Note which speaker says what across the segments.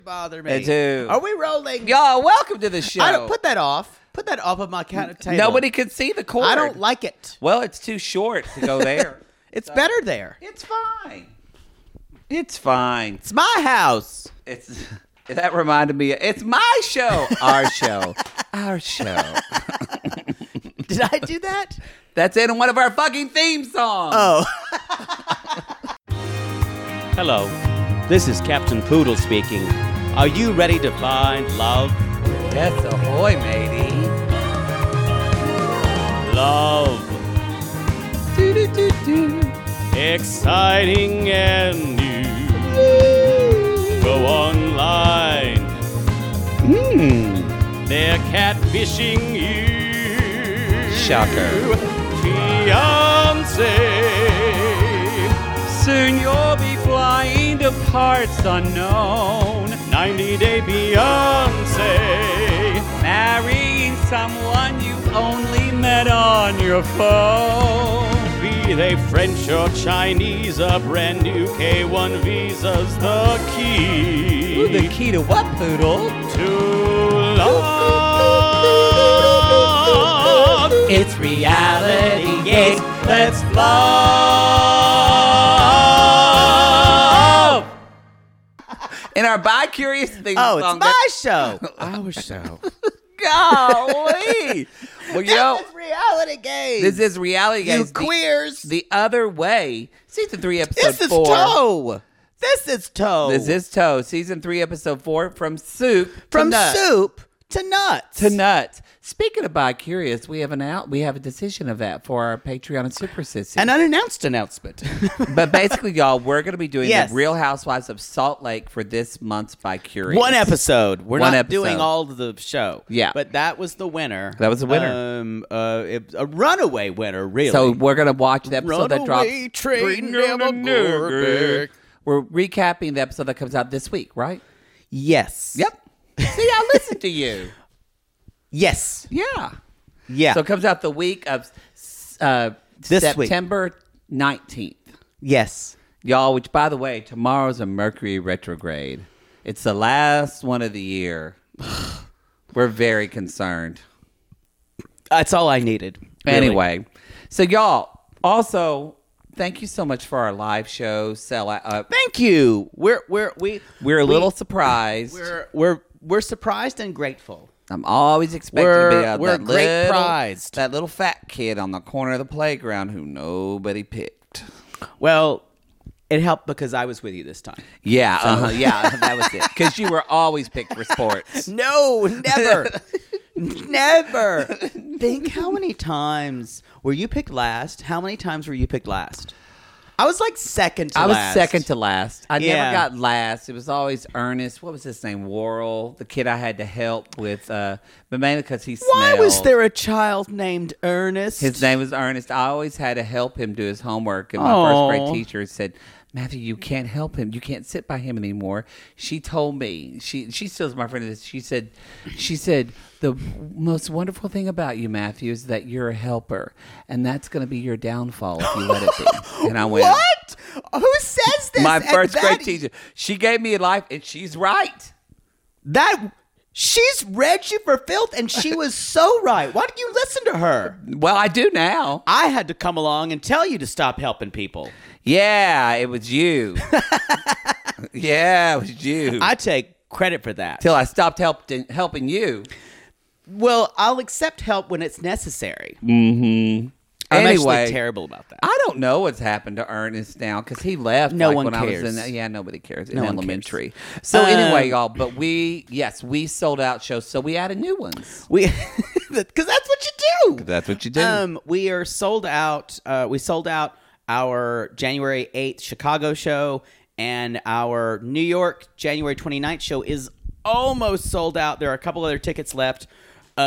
Speaker 1: Bother me.
Speaker 2: It's who?
Speaker 1: Are we rolling?
Speaker 2: Y'all, welcome to the show.
Speaker 1: I don't put that off. Put that off of my table.
Speaker 2: Nobody can see the cord.
Speaker 1: I don't like it.
Speaker 2: Well, it's too short to go there.
Speaker 1: It's better there.
Speaker 2: It's fine. It's fine.
Speaker 1: It's my house.
Speaker 2: It's that reminded me. It's my show. Our show. Our show.
Speaker 1: Did I do that?
Speaker 2: That's in one of our fucking theme songs.
Speaker 1: Oh.
Speaker 3: Hello, this is Captain Poodle speaking. Are you ready to find love?
Speaker 2: Yes, ahoy, matey.
Speaker 3: Love.
Speaker 2: Do-do-do-do.
Speaker 3: Exciting and new. Go online. They're catfishing you.
Speaker 2: Shocker.
Speaker 3: Fiancé.
Speaker 2: Soon you'll be flying to parts unknown.
Speaker 3: 90-day Beyonce.
Speaker 2: Marrying someone you've only met on your phone.
Speaker 3: Be they French or Chinese, a brand new K1 visa's the key.
Speaker 2: Ooh, the key to what, Poodle?
Speaker 3: To love.
Speaker 2: It's reality, yes,
Speaker 3: Let's love.
Speaker 2: In our bi-curious thing
Speaker 1: Oh,
Speaker 2: song.
Speaker 1: it's my show. Our show.
Speaker 2: Golly. Well, yo,
Speaker 1: It's reality game.
Speaker 2: this is reality
Speaker 1: You
Speaker 2: games.
Speaker 1: queers.
Speaker 2: The Other Way, season 3, episode
Speaker 1: This is
Speaker 2: 4.
Speaker 1: Toe. This is Toe.
Speaker 2: This is Toe, season 3, episode 4. From soup
Speaker 1: From
Speaker 2: to nuts.
Speaker 1: soup to nuts.
Speaker 2: To nuts. Speaking of bi-curious, we have a decision of that for our Patreon and Super Sissy.
Speaker 1: An unannounced announcement.
Speaker 2: But basically, y'all, we're going to be doing
Speaker 1: Yes.
Speaker 2: the Real Housewives of Salt Lake for this month's bi-curious.
Speaker 1: One episode. We're
Speaker 2: One
Speaker 1: not
Speaker 2: episode.
Speaker 1: doing all of the show.
Speaker 2: Yeah.
Speaker 1: But that was the winner.
Speaker 2: That was the winner.
Speaker 1: A runaway winner, really.
Speaker 2: So we're going to watch the episode that drops.
Speaker 1: Runaway train never go back.
Speaker 2: We're recapping the episode that comes out this week, right?
Speaker 1: Yes.
Speaker 2: Yep. See, I listened to you.
Speaker 1: Yes.
Speaker 2: Yeah.
Speaker 1: Yeah.
Speaker 2: So it comes out the week of
Speaker 1: This week.
Speaker 2: September 19th.
Speaker 1: Yes.
Speaker 2: Y'all, which, by the way, tomorrow's a Mercury retrograde. It's the last one of the year. We're very concerned.
Speaker 1: That's all I needed. really.
Speaker 2: Anyway, so y'all, also, thank you so much for our live show.
Speaker 1: Thank you. We're
Speaker 2: a little surprised.
Speaker 1: we're surprised and grateful.
Speaker 2: I'm always expecting
Speaker 1: We're-
Speaker 2: to be
Speaker 1: we're great prized.
Speaker 2: that little fat kid on the corner of the playground who nobody picked.
Speaker 1: Well, it helped because I was with you this time.
Speaker 2: Yeah, yeah, that was it. Because you were always picked for sports.
Speaker 1: No, never. Never. Think how many times were you picked last? How many times were you picked last? I was like second to
Speaker 2: I was
Speaker 1: last.
Speaker 2: second to last. I
Speaker 1: Yeah.
Speaker 2: never got last. It was always Ernest. What was his name? Worrell, the kid I had to help with, but mainly because he smelled.
Speaker 1: Why was there a child named Ernest?
Speaker 2: His name was Ernest. I always had to help him do his homework. And my
Speaker 1: Aw.
Speaker 2: first grade teacher said, Matthew, you can't help him. You can't sit by him anymore. She told me, she still is my friend. She said, the most wonderful thing about you, Matthew, is that you're a helper. And that's going to be your downfall if you let it be. And I went,
Speaker 1: What? Who says this?
Speaker 2: my
Speaker 1: And
Speaker 2: first
Speaker 1: that-
Speaker 2: grade teacher. She gave me a life, and she's right.
Speaker 1: She's read you for filth, and she was so right. Why did you listen to her?
Speaker 2: Well, I do now.
Speaker 1: I had to come along and tell you to stop helping people.
Speaker 2: Yeah, it was you. Yeah, it was you.
Speaker 1: I take credit for that.
Speaker 2: Till I stopped helping you.
Speaker 1: Well, I'll accept help when it's necessary.
Speaker 2: Mm-hmm.
Speaker 1: I'm
Speaker 2: Anyway,
Speaker 1: actually terrible about that.
Speaker 2: I don't know what's happened to Ernest now because he left.
Speaker 1: No
Speaker 2: like,
Speaker 1: one
Speaker 2: when
Speaker 1: cares.
Speaker 2: I was in. Nobody cares in
Speaker 1: No one
Speaker 2: elementary. So anyway, y'all. But we sold out shows, so we added new ones.
Speaker 1: Because that's what you do.
Speaker 2: That's what you do.
Speaker 1: We are sold out. We sold out our January 8th Chicago show, and our New York January 29th show is almost sold out. There are a couple other tickets left.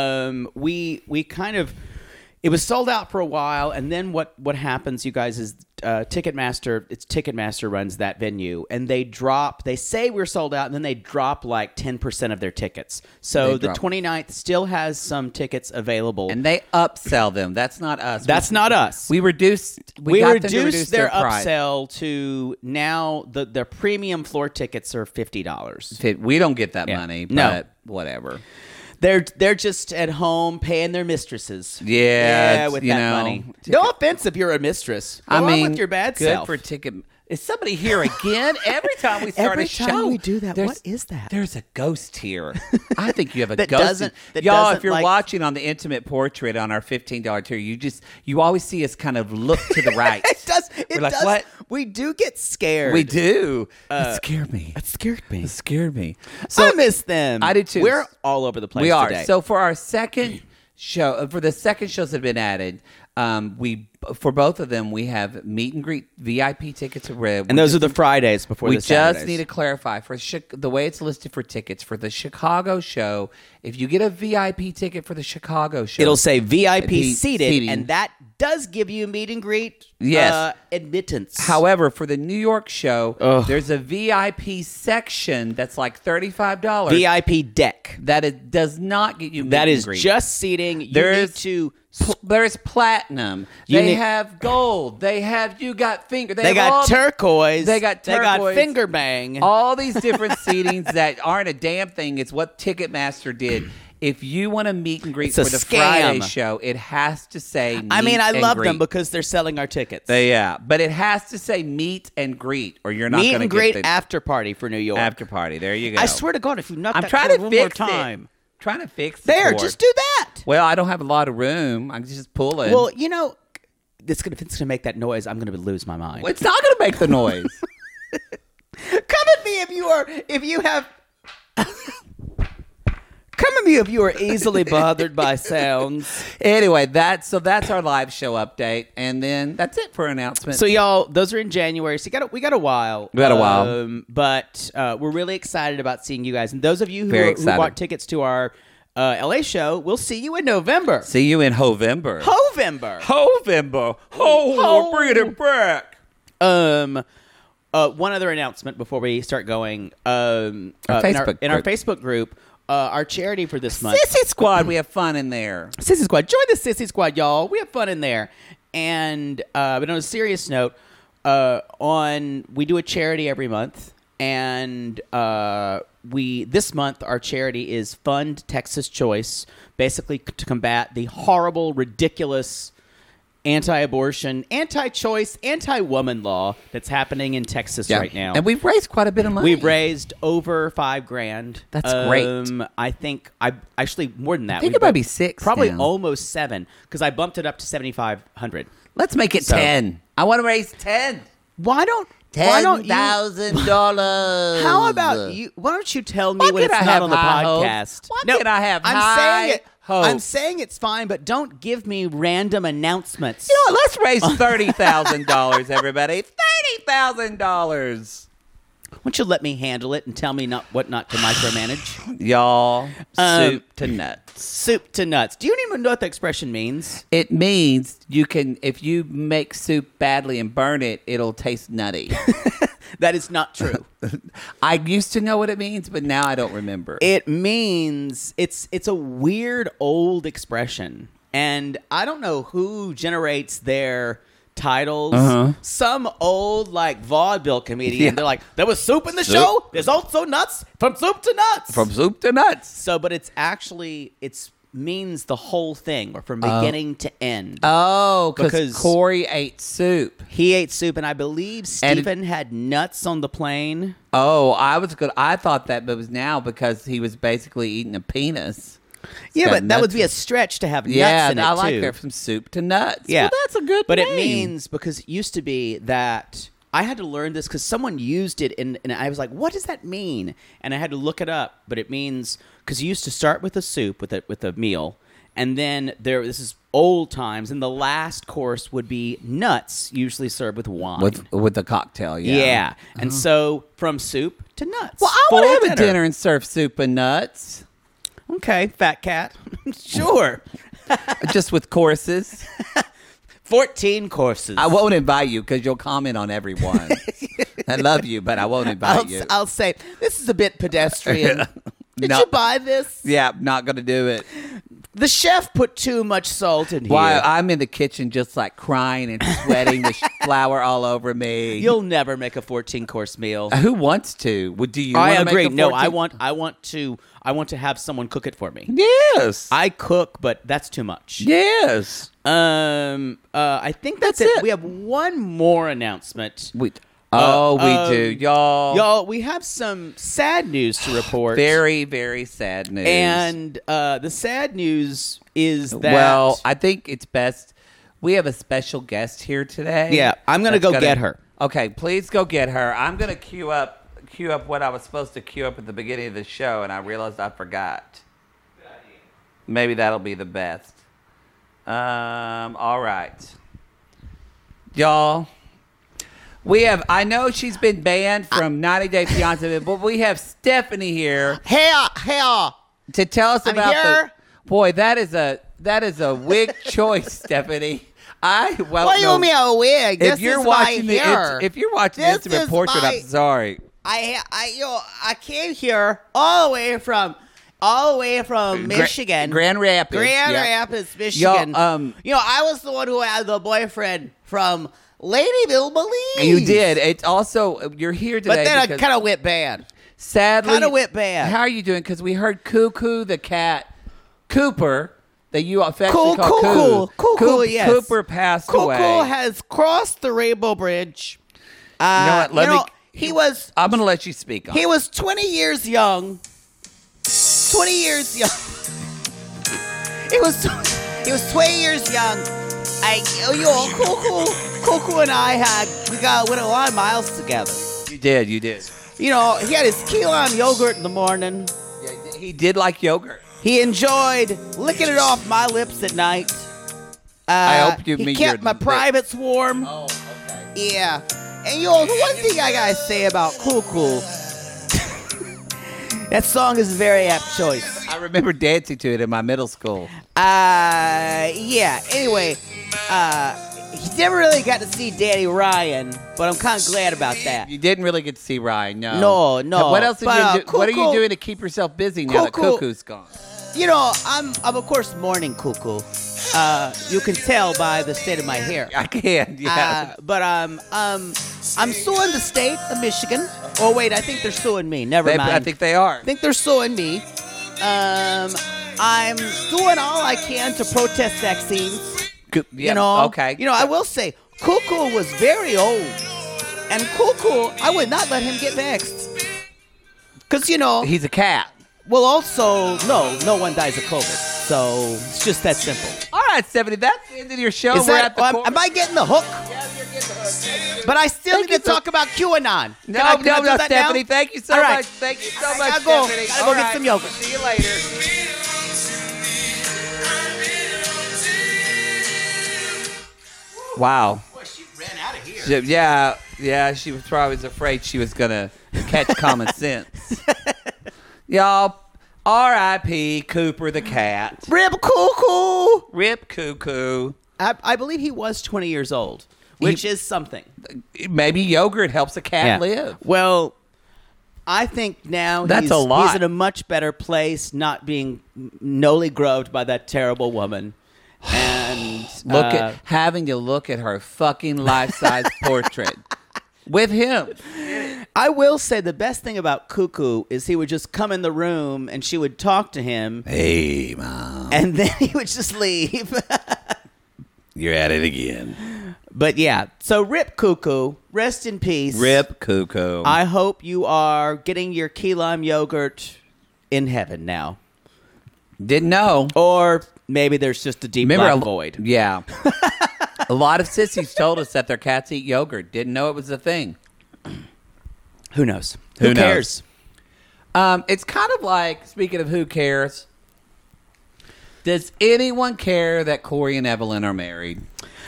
Speaker 1: We kind of, it was sold out for a while, and then what happens, you guys, is Ticketmaster. It's Ticketmaster runs that venue, and they say we're sold out, and then they drop like 10% of their tickets. So the 29th still has some tickets available,
Speaker 2: and they upsell them. That's not us.
Speaker 1: That's not us.
Speaker 2: We reduced.
Speaker 1: We
Speaker 2: got them to
Speaker 1: reduced
Speaker 2: reduce
Speaker 1: their
Speaker 2: price.
Speaker 1: upsell to now the premium floor tickets are $50.
Speaker 2: We don't get that
Speaker 1: Yeah.
Speaker 2: money,
Speaker 1: No.
Speaker 2: but whatever.
Speaker 1: They're just at home paying their mistresses.
Speaker 2: Yeah,
Speaker 1: with
Speaker 2: you
Speaker 1: that
Speaker 2: know,
Speaker 1: money. No offense if you're a mistress. Go on with your bad
Speaker 2: good
Speaker 1: self.
Speaker 2: for ticket. Is somebody here again? Every time we start
Speaker 1: Every
Speaker 2: a show,
Speaker 1: time we do that,
Speaker 2: there's-
Speaker 1: what is that?
Speaker 2: There's a ghost here. I think you have a
Speaker 1: That
Speaker 2: ghost.
Speaker 1: doesn't- that
Speaker 2: Y'all,
Speaker 1: doesn't
Speaker 2: if you're
Speaker 1: like-
Speaker 2: watching on the intimate portrait on our $15 tier, you always see us kind of look to the right.
Speaker 1: It does. It
Speaker 2: We're like,
Speaker 1: does.
Speaker 2: what?
Speaker 1: We do get scared.
Speaker 2: We do. It scared me.
Speaker 1: It scared me.
Speaker 2: It scared me.
Speaker 1: I miss them.
Speaker 2: I do too.
Speaker 1: We're all over the place
Speaker 2: We are.
Speaker 1: today.
Speaker 2: So for our second show, for the second shows that have been added, for both of them, we have meet and greet VIP tickets.
Speaker 1: and those are the Fridays before
Speaker 2: we
Speaker 1: the
Speaker 2: just
Speaker 1: Saturdays.
Speaker 2: need to clarify for the way it's listed for tickets for the Chicago show. If you get a VIP ticket for the Chicago show,
Speaker 1: It'll say VIP
Speaker 2: seating.
Speaker 1: seated, and that does give you meet and greet
Speaker 2: Yes.
Speaker 1: admittance.
Speaker 2: However, for the New York show, there's a VIP section that's like $35.
Speaker 1: VIP deck.
Speaker 2: That it does not get you meet
Speaker 1: That
Speaker 2: and
Speaker 1: is
Speaker 2: greet.
Speaker 1: just seating. You
Speaker 2: There's-
Speaker 1: need to.
Speaker 2: There's platinum.
Speaker 1: You
Speaker 2: They
Speaker 1: need-
Speaker 2: have gold. They have you got finger.
Speaker 1: They got turquoise.
Speaker 2: They got
Speaker 1: They got
Speaker 2: turquoise.
Speaker 1: finger bang.
Speaker 2: all these different seatings that aren't a damn thing. It's what Ticketmaster did. If you want to meet and greet
Speaker 1: It's a
Speaker 2: for the
Speaker 1: scam.
Speaker 2: Friday show, it has to say
Speaker 1: I mean,
Speaker 2: meet
Speaker 1: I
Speaker 2: and
Speaker 1: love
Speaker 2: greet.
Speaker 1: them because they're selling our tickets.
Speaker 2: Yeah, but it has to say meet and greet, or you're not
Speaker 1: meet
Speaker 2: going to
Speaker 1: and
Speaker 2: get
Speaker 1: greet
Speaker 2: the
Speaker 1: after party for New York.
Speaker 2: after party. There you go.
Speaker 1: I swear to God, if you knock
Speaker 2: I'm
Speaker 1: that
Speaker 2: trying
Speaker 1: code
Speaker 2: to
Speaker 1: one
Speaker 2: fix
Speaker 1: more time.
Speaker 2: Trying to fix the
Speaker 1: There,
Speaker 2: cord.
Speaker 1: just do that.
Speaker 2: Well, I don't have a lot of room. I'm just pulling.
Speaker 1: Well, you know, if it's gonna make that noise, I'm gonna lose my mind.
Speaker 2: It's not going to make the noise.
Speaker 1: Come at me if you have. Come at me if you are easily bothered by sounds.
Speaker 2: Anyway, that's our live show update, and then that's it for announcements.
Speaker 1: So y'all, those are in January. So we got a while.
Speaker 2: We got a while.
Speaker 1: But we're really excited about seeing you guys. And those of you
Speaker 2: Very
Speaker 1: who
Speaker 2: excited.
Speaker 1: bought tickets to our LA show, we'll see you in November.
Speaker 2: See you in Hovember.
Speaker 1: Hovember.
Speaker 2: Hovember. We're bringing it back.
Speaker 1: One other announcement before we start going. In our Facebook group, our charity for this month,
Speaker 2: Sissy Squad, we have fun in there.
Speaker 1: Sissy Squad. Join the Sissy Squad, y'all. We have fun in there. And but on a serious note, we do a charity every month, and this month our charity is Fund Texas Choice, basically to combat the horrible, ridiculous anti-abortion, anti-choice, anti-woman law that's happening in Texas right now.
Speaker 2: And we've raised quite a bit of money.
Speaker 1: We've raised over $5,000.
Speaker 2: That's great.
Speaker 1: I think actually more than that.
Speaker 2: I think
Speaker 1: We've
Speaker 2: it might
Speaker 1: got
Speaker 2: be 6
Speaker 1: probably
Speaker 2: now.
Speaker 1: almost 7 because I bumped it up to 7,500.
Speaker 2: Let's make it
Speaker 1: So-
Speaker 2: 10. I want to raise 10.
Speaker 1: Why don't you?
Speaker 2: $10,000.
Speaker 1: How about you? Why don't you tell me
Speaker 2: Why
Speaker 1: when
Speaker 2: can't
Speaker 1: it's
Speaker 2: I
Speaker 1: not
Speaker 2: have
Speaker 1: on the
Speaker 2: high
Speaker 1: podcast?
Speaker 2: hopes? Why can't I have
Speaker 1: I'm
Speaker 2: high
Speaker 1: saying it.
Speaker 2: hopes?
Speaker 1: I'm saying it's fine, but don't give me random announcements.
Speaker 2: You know what? Let's raise $30,000, everybody. $30,000.
Speaker 1: Why don't you let me handle it and tell me what not to micromanage?
Speaker 2: Y'all, soup to nuts.
Speaker 1: Soup to nuts. Do you even know what the expression means?
Speaker 2: It means you can, if you make soup badly and burn it, it'll taste nutty.
Speaker 1: That is not true.
Speaker 2: I used to know what it means, but now I don't remember.
Speaker 1: It means it's a weird old expression, and I don't know who generates their titles. Some old like vaudeville comedian.
Speaker 2: Yeah.
Speaker 1: They're like, there was soup in the show. There's also nuts from soup to nuts.
Speaker 2: From soup to nuts.
Speaker 1: So, but it's means the whole thing, or from beginning to end.
Speaker 2: Oh,
Speaker 1: Because-
Speaker 2: because Corey ate soup.
Speaker 1: He ate soup, and I believe Stephen had nuts on the plane.
Speaker 2: Oh, I was good. I thought that, but it was now because he was basically eating a penis.
Speaker 1: Yeah,
Speaker 2: got
Speaker 1: but that would
Speaker 2: nuts
Speaker 1: be a stretch to have
Speaker 2: Yeah,
Speaker 1: nuts in it
Speaker 2: I like
Speaker 1: too.
Speaker 2: that from soup to nuts.
Speaker 1: Yeah,
Speaker 2: Well, that's a good
Speaker 1: But
Speaker 2: name.
Speaker 1: it means, because it used to be that I had to learn this because someone used it, and I was like, "What does that mean?" And I had to look it up. But it means, because you used to start with a soup with a meal, and then this is old times, and the last course would be nuts, usually served with wine.
Speaker 2: with the cocktail,
Speaker 1: yeah. And so from soup to nuts.
Speaker 2: Well, I want
Speaker 1: Full
Speaker 2: to have a dinner and serve soup and nuts.
Speaker 1: Okay, fat cat. Sure.
Speaker 2: Just with courses.
Speaker 1: 14 courses.
Speaker 2: I won't invite you because you'll comment on every one. I love you, but I won't invite you.
Speaker 1: I'll say, this is a bit pedestrian. Did
Speaker 2: No.
Speaker 1: you buy this?
Speaker 2: Yeah, not going to do it.
Speaker 1: The chef put too much salt in here.
Speaker 2: While I'm in the kitchen just like crying and sweating with flour all over me.
Speaker 1: You'll never make a 14-course meal.
Speaker 2: Who wants to? Do you
Speaker 1: I
Speaker 2: wanna
Speaker 1: agree.
Speaker 2: Make a
Speaker 1: No,
Speaker 2: 14?
Speaker 1: I want to have someone cook it for me.
Speaker 2: Yes.
Speaker 1: I cook, but that's too much.
Speaker 2: Yes.
Speaker 1: I think that's
Speaker 2: That's
Speaker 1: it.
Speaker 2: it.
Speaker 1: We have one more announcement.
Speaker 2: We do.
Speaker 1: Y'all, we have some sad news to report.
Speaker 2: Very, very sad news.
Speaker 1: And the sad news is that...
Speaker 2: Well, I think it's best. We have a special guest here today.
Speaker 1: Yeah, I'm going to go get her.
Speaker 2: Okay, please go get her. I'm going to queue up what I was supposed to queue up at the beginning of the show, and I realized I forgot. Maybe that'll be the best. All right. Y'all, I know she's been banned from 90 Day Fiancé, but we have Stephanie here
Speaker 1: Hey,
Speaker 2: to tell us
Speaker 1: I'm
Speaker 2: about
Speaker 1: here.
Speaker 2: Boy, that is a wig choice, Stephanie.
Speaker 1: What do you mean a wig?
Speaker 2: If
Speaker 1: This
Speaker 2: you're
Speaker 1: is
Speaker 2: watching
Speaker 1: my hair.
Speaker 2: if you're watching the
Speaker 1: This
Speaker 2: Intimate
Speaker 1: is
Speaker 2: Portrait,
Speaker 1: my-
Speaker 2: I'm sorry.
Speaker 1: I came here all the way from Michigan.
Speaker 2: Grand Rapids.
Speaker 1: Grand
Speaker 2: Yep.
Speaker 1: Rapids, Michigan.
Speaker 2: Yo,
Speaker 1: I was the one who had the boyfriend from Ladyville, Belize.
Speaker 2: You did. It's also you're here today.
Speaker 1: But then I
Speaker 2: because
Speaker 1: kind of went bad.
Speaker 2: sadly
Speaker 1: kinda went bad.
Speaker 2: How are you doing? Because we heard Cuckoo the cat, Cooper, that you affectionately call
Speaker 1: Cool, yes.
Speaker 2: Cooper passed away.
Speaker 1: Cool has crossed the Rainbow Bridge.
Speaker 2: You know what?
Speaker 1: He was
Speaker 2: I'm going to let you speak on.
Speaker 1: He was 20 years young. 20 years young. He was 20 years young. Cool and I went a lot of miles together.
Speaker 2: You did.
Speaker 1: He had his key lime yogurt in the morning.
Speaker 2: Yeah, he did like yogurt.
Speaker 1: He enjoyed licking it off my lips at night.
Speaker 2: I hope you
Speaker 1: He
Speaker 2: mean
Speaker 1: kept
Speaker 2: your
Speaker 1: my
Speaker 2: lip.
Speaker 1: privates warm.
Speaker 2: Oh, okay.
Speaker 1: Yeah. And the one thing I gotta say about Cool, that song is a very apt choice.
Speaker 2: I remember dancing to it in my middle school.
Speaker 1: Yeah. Anyway, he never really got to see Daddy Ryan, but I'm kind of glad about that.
Speaker 2: You didn't really get to see Ryan, no.
Speaker 1: No.
Speaker 2: What else?
Speaker 1: But,
Speaker 2: What are you
Speaker 1: Cuckoo-
Speaker 2: doing to keep yourself busy now that
Speaker 1: Cuckoo-
Speaker 2: Cuckoo's gone?
Speaker 1: I'm of course mourning Cuckoo. You can tell by the state of my hair.
Speaker 2: I can, yeah.
Speaker 1: But I'm suing the state of Michigan. Oh wait, I think they're suing me. Never mind.
Speaker 2: I think they are.
Speaker 1: I think they're suing me. I'm doing all I can to protest vaccines.
Speaker 2: Yeah, okay.
Speaker 1: I will say, Cuckoo was very old, and Cuckoo, I would not let him get vaxxed. Because
Speaker 2: He's a cat.
Speaker 1: well, also no one dies of COVID. So it's just that simple.
Speaker 2: All right, Stephanie, that's the end of your show.
Speaker 1: Is
Speaker 2: We're
Speaker 1: that,
Speaker 2: at the chorus.
Speaker 1: am I getting the hook?
Speaker 2: Yes, you're getting the hook.
Speaker 1: But I still
Speaker 2: Thank
Speaker 1: need
Speaker 2: you
Speaker 1: to
Speaker 2: so-
Speaker 1: talk about QAnon.
Speaker 2: No,
Speaker 1: Can I do that
Speaker 2: Stephanie.
Speaker 1: now?
Speaker 2: Thank you so
Speaker 1: All right.
Speaker 2: much. Thank you so
Speaker 1: I
Speaker 2: much,
Speaker 1: gotta go.
Speaker 2: Stephanie.
Speaker 1: Gotta go
Speaker 2: All
Speaker 1: get
Speaker 2: right.
Speaker 1: some yogurt.
Speaker 2: See you later. Wow.
Speaker 1: Boy, she ran out of here.
Speaker 2: Yeah, she was probably afraid she was going to catch common sense. Y'all, R.I.P. Cooper the cat.
Speaker 1: Rip Cuckoo.
Speaker 2: Rip Cuckoo.
Speaker 1: I believe he was 20 years old, which is something.
Speaker 2: Maybe yogurt helps a cat live.
Speaker 1: Well, I think now
Speaker 2: That's a lot.
Speaker 1: he's in a much better place, not being nolly groved by that terrible woman. And
Speaker 2: Having to look at her fucking life-size portrait with him.
Speaker 1: I will say the best thing about Cuckoo is he would just come in the room and she would talk to him.
Speaker 2: Hey, Mom.
Speaker 1: And then he would just leave.
Speaker 2: You're at it again.
Speaker 1: But yeah, so Rip Cuckoo, rest in peace.
Speaker 2: Rip Cuckoo.
Speaker 1: I hope you are getting your key lime yogurt in heaven now.
Speaker 2: Didn't know.
Speaker 1: Or maybe there's just a deep black void.
Speaker 2: Yeah. A lot of sissies told us that their cats eat yogurt. Didn't know it was a thing.
Speaker 1: Who knows?
Speaker 2: Who
Speaker 1: Who cares?
Speaker 2: It's kind of like, speaking of who cares, does anyone care that Corey and Evelyn are married?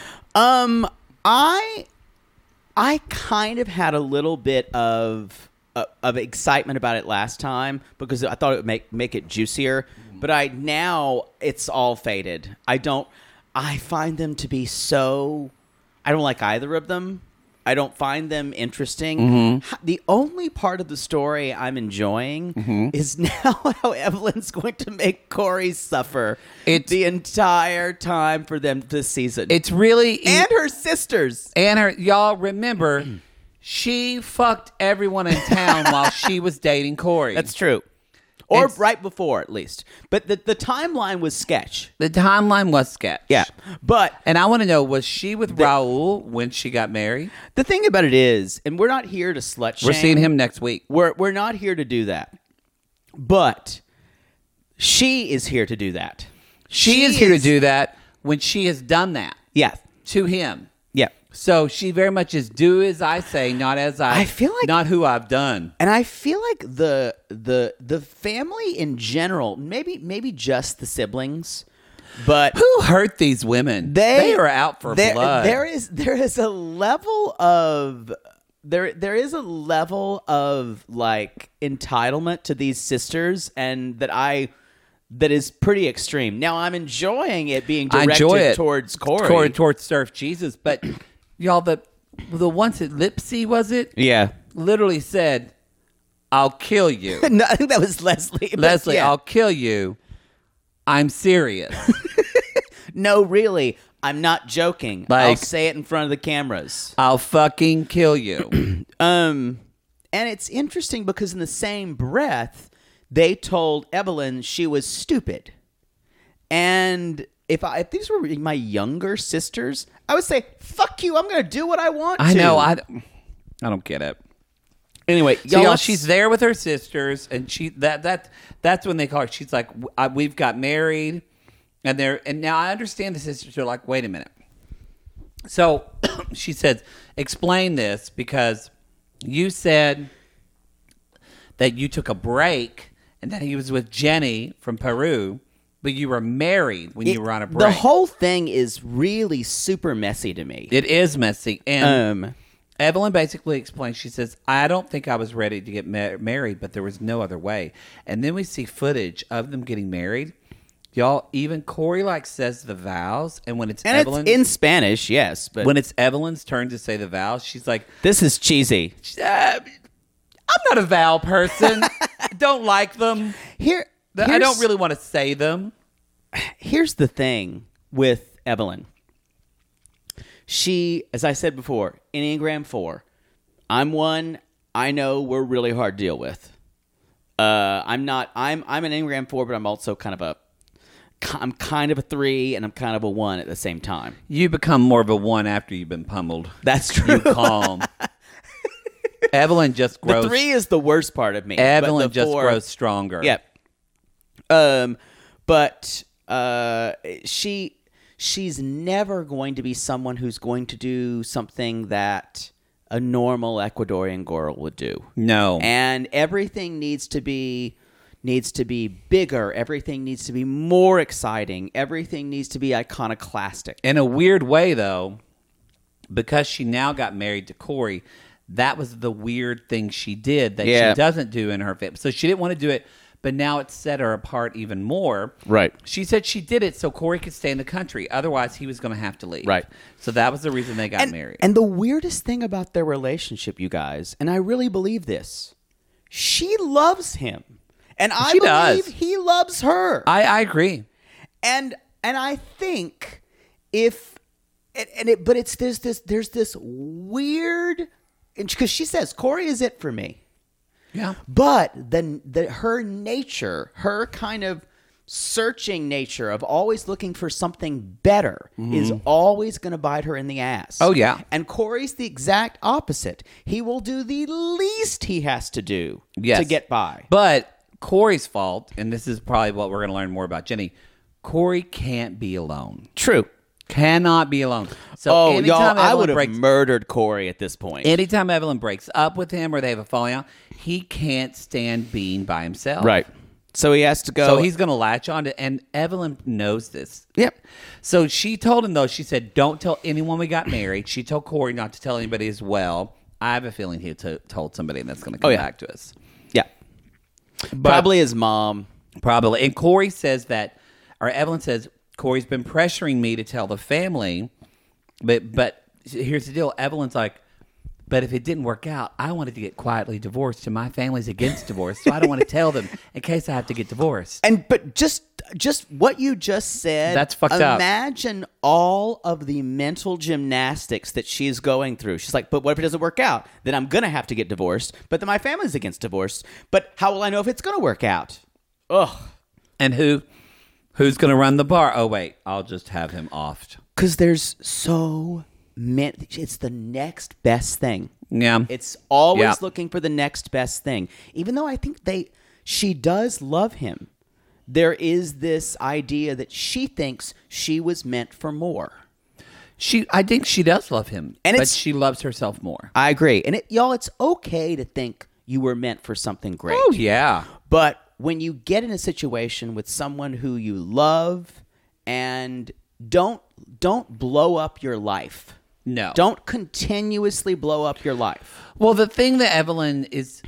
Speaker 1: I kind of had a little bit of excitement about it last time because I thought it would make it juicier. But now it's all faded. I I find them to be so. I don't like either of them. I don't find them interesting. The only part of the story I'm enjoying is now how Evelyn's going to make Corey suffer the entire time for them this season.
Speaker 2: It's really
Speaker 1: and her sisters.
Speaker 2: And her, y'all remember, she fucked everyone in town while she was dating Corey.
Speaker 1: That's true. Or right before, at least. But the timeline was sketch.
Speaker 2: The timeline was sketch.
Speaker 1: Yeah.
Speaker 2: And I want to know, was she with Raul when she got married?
Speaker 1: The thing about it is, and we're not here to slut shame.
Speaker 2: We're seeing him next week.
Speaker 1: We're not here to do that. But she is here to do that.
Speaker 2: She is here to do that when she has done that.
Speaker 1: Yeah.
Speaker 2: To him.
Speaker 1: Yeah.
Speaker 2: So she very much is do as I say, not as I
Speaker 1: feel like,
Speaker 2: not who I've done.
Speaker 1: And I feel like the family in general, maybe just the siblings, but
Speaker 2: who hurt these women? They are out for blood.
Speaker 1: There is a level of there is a level of like entitlement to these sisters, and that is pretty extreme. Now I'm enjoying it being directed towards Corey.
Speaker 2: Towards Surf Jesus, but y'all, the ones at Lipsy, was it?
Speaker 1: Yeah.
Speaker 2: Literally said, I'll kill you.
Speaker 1: No, I think that was Leslie.
Speaker 2: Leslie,
Speaker 1: yeah.
Speaker 2: I'll kill you. I'm serious.
Speaker 1: No, really. I'm not joking. I'll say it in front of the cameras.
Speaker 2: I'll fucking kill you.
Speaker 1: And it's interesting because in the same breath, they told Evelyn she was stupid. And if these were my younger sisters, I would say, fuck you, I'm going to do what I want to.
Speaker 2: I know. I don't get it.
Speaker 1: Anyway,
Speaker 2: so y'all, she's there with her sisters, and that's when they call her. She's like, we've got married, and now I understand the sisters are like, wait a minute. So she says, explain this, because you said that you took a break and that he was with Jenny from Peru, but you were married when you were on a break.
Speaker 1: The whole thing is really super messy to me.
Speaker 2: It is messy. And Evelyn basically explains, she says, I don't think I was ready to get married, but there was no other way. And then we see footage of them getting married. Y'all, even Corey says the vows, and when it's Evelyn,
Speaker 1: it's in Spanish, yes, but
Speaker 2: when it's Evelyn's turn to say the vows, she's like,
Speaker 1: "This is cheesy."
Speaker 2: I'm not a vow person. I don't like them. I don't really want to say them.
Speaker 1: Here's the thing with Evelyn. She, as I said before, Enneagram 4. I'm 1. I know we're really hard to deal with. I'm an Enneagram 4, but I'm also I'm kind of a 3 and I'm kind of a 1 at the same time.
Speaker 2: You become more of a 1 after you've been pummeled.
Speaker 1: That's true.
Speaker 2: You calm. Evelyn just grows.
Speaker 1: The 3 is the worst part of me.
Speaker 2: Evelyn just grows stronger.
Speaker 1: Yeah. But she's never going to be someone who's going to do something that a normal Ecuadorian girl would do.
Speaker 2: No.
Speaker 1: And everything needs to be bigger. Everything needs to be more exciting. Everything needs to be iconoclastic.
Speaker 2: In a weird way, though, because she now got married to Corey, that was the weird thing she did that she doesn't do in her family. So she didn't want to do it, but now it set her apart even more.
Speaker 1: Right.
Speaker 2: She said she did it so Corey could stay in the country. Otherwise, he was going to have to leave.
Speaker 1: Right.
Speaker 2: So that was the reason they got married.
Speaker 1: And the weirdest thing about their relationship, you guys, and I really believe this, she loves him. And I believe he loves her.
Speaker 2: I agree.
Speaker 1: And I think there's this weird, because she says Corey is it for me.
Speaker 2: Yeah.
Speaker 1: But her nature, her kind of searching nature of always looking for something better is always going to bite her in the ass.
Speaker 2: Oh, yeah.
Speaker 1: And Corey's the exact opposite. He will do the least he has to do to get by.
Speaker 2: But Corey's fault, and this is probably what we're going to learn more about Jenny, Corey can't be alone.
Speaker 1: True.
Speaker 2: Cannot be alone. So
Speaker 1: y'all, I would have murdered Corey at this point.
Speaker 2: Anytime Evelyn breaks up with him or they have a falling out, he can't stand being by himself.
Speaker 1: Right. So he has to go.
Speaker 2: So he's going to latch on to, and Evelyn knows this.
Speaker 1: Yep.
Speaker 2: So she told him, though, she said, don't tell anyone we got married. She told Corey not to tell anybody as well. I have a feeling he told somebody, and that's going to come back to us.
Speaker 1: Yeah. Probably his mom.
Speaker 2: Probably. And Corey says that, or Evelyn says, Corey's been pressuring me to tell the family, but here's the deal. Evelyn's like, but if it didn't work out, I wanted to get quietly divorced, and my family's against divorce, so I don't want to tell them in case I have to get divorced.
Speaker 1: But just what you just said,
Speaker 2: That's fucked up.
Speaker 1: Imagine all of the mental gymnastics that she's going through. She's like, but what if it doesn't work out? Then I'm going to have to get divorced, but then my family's against divorce. But how will I know if it's going to work out? Ugh.
Speaker 2: And who's going to run the bar? Oh, wait, I'll just have him offed.
Speaker 1: Because there's so many. It's the next best thing.
Speaker 2: Yeah.
Speaker 1: It's always looking for the next best thing. Even though I think she does love him, there is this idea that she thinks she was meant for more.
Speaker 2: I think she does love him,
Speaker 1: And
Speaker 2: but she loves herself more.
Speaker 1: I agree. And it's okay to think you were meant for something great.
Speaker 2: Oh, yeah.
Speaker 1: But when you get in a situation with someone who you love, and don't blow up your life.
Speaker 2: No.
Speaker 1: Don't continuously blow up your life.
Speaker 2: Well, the thing that Evelyn is,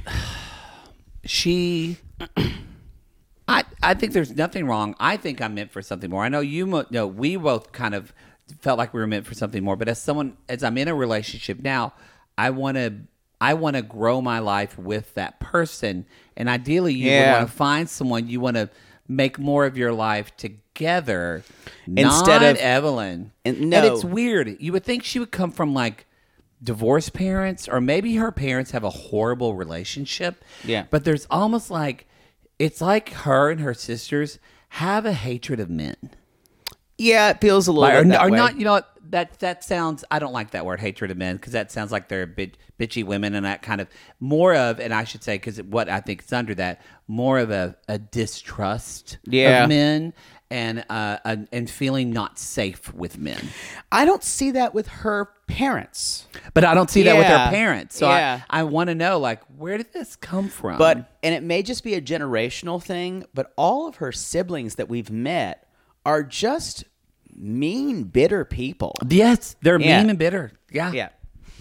Speaker 2: I think there's nothing wrong. I think I'm meant for something more. I know we both kind of felt like we were meant for something more. But as I'm in a relationship now, I want to grow my life with that person. And ideally, you would want to find someone, you want to make more of your life together
Speaker 1: Instead
Speaker 2: not
Speaker 1: of
Speaker 2: Evelyn.
Speaker 1: No.
Speaker 2: And it's weird. You would think she would come from like divorced parents, or maybe her parents have a horrible relationship.
Speaker 1: Yeah.
Speaker 2: But there's almost like, it's like her and her sisters have a hatred of men.
Speaker 1: Yeah, it feels a little bit that
Speaker 2: or
Speaker 1: way.
Speaker 2: not, you know what? That sounds, I don't like that word, hatred of men, because that sounds like they're bitchy women, and that kind of more of, and I should say, because what I think is under that, more of a distrust of men and feeling not safe with men.
Speaker 1: I don't see that with her parents.
Speaker 2: But I don't see that with her parents. So
Speaker 1: Yeah.
Speaker 2: I want to know, like, where did this come from?
Speaker 1: And it may just be a generational thing, but all of her siblings that we've met are just mean, bitter people.
Speaker 2: yes, they're
Speaker 1: Yeah.
Speaker 2: mean and bitter. Yeah.
Speaker 1: Yeah.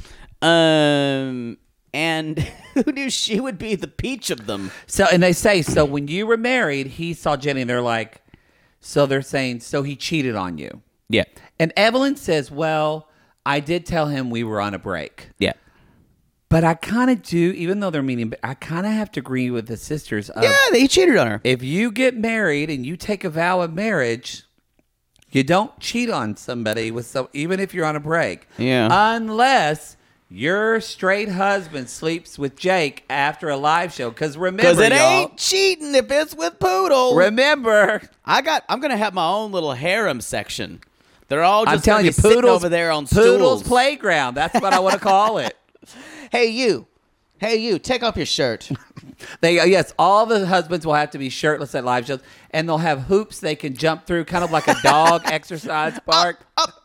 Speaker 1: And who knew she would be the peach of them?
Speaker 2: So, and they say, so when you were married, he saw Jenny, and they're like, so they're saying, so he cheated on you.
Speaker 1: Yeah.
Speaker 2: And Evelyn says, well, I did tell him we were on a break.
Speaker 1: Yeah.
Speaker 2: But I kind of do, even though they're meaning, I kind of have to agree with the sisters. Of,
Speaker 1: Yeah, he cheated on her.
Speaker 2: if you get married and you take a vow of marriage, you don't cheat on somebody even if you're on a break.
Speaker 1: Yeah.
Speaker 2: Unless your straight husband sleeps with Jake after a live show. Because remember,
Speaker 1: Because it
Speaker 2: y'all,
Speaker 1: ain't cheating if it's with Poodle.
Speaker 2: remember,
Speaker 1: I'm going to have my own little harem section. They're all
Speaker 2: I'm
Speaker 1: just
Speaker 2: telling
Speaker 1: going
Speaker 2: you,
Speaker 1: to be sitting
Speaker 2: Poodle's
Speaker 1: over there on
Speaker 2: Poodle's
Speaker 1: stools.
Speaker 2: playground. That's what I want to call it.
Speaker 1: Hey, you, take off your shirt.
Speaker 2: Yes, all the husbands will have to be shirtless at live shows, and they'll have hoops they can jump through, kind of like a dog exercise park.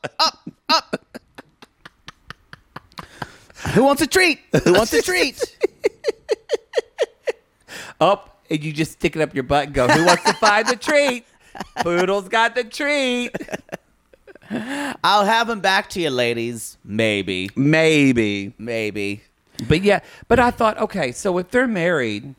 Speaker 1: Who wants a treat? Who wants a treat?
Speaker 2: Up, and you just stick it up your butt and go, who wants to find the treat? Poodle's got the treat.
Speaker 1: I'll have them back to you, ladies. Maybe.
Speaker 2: But yeah, but I thought, okay, so if they're married,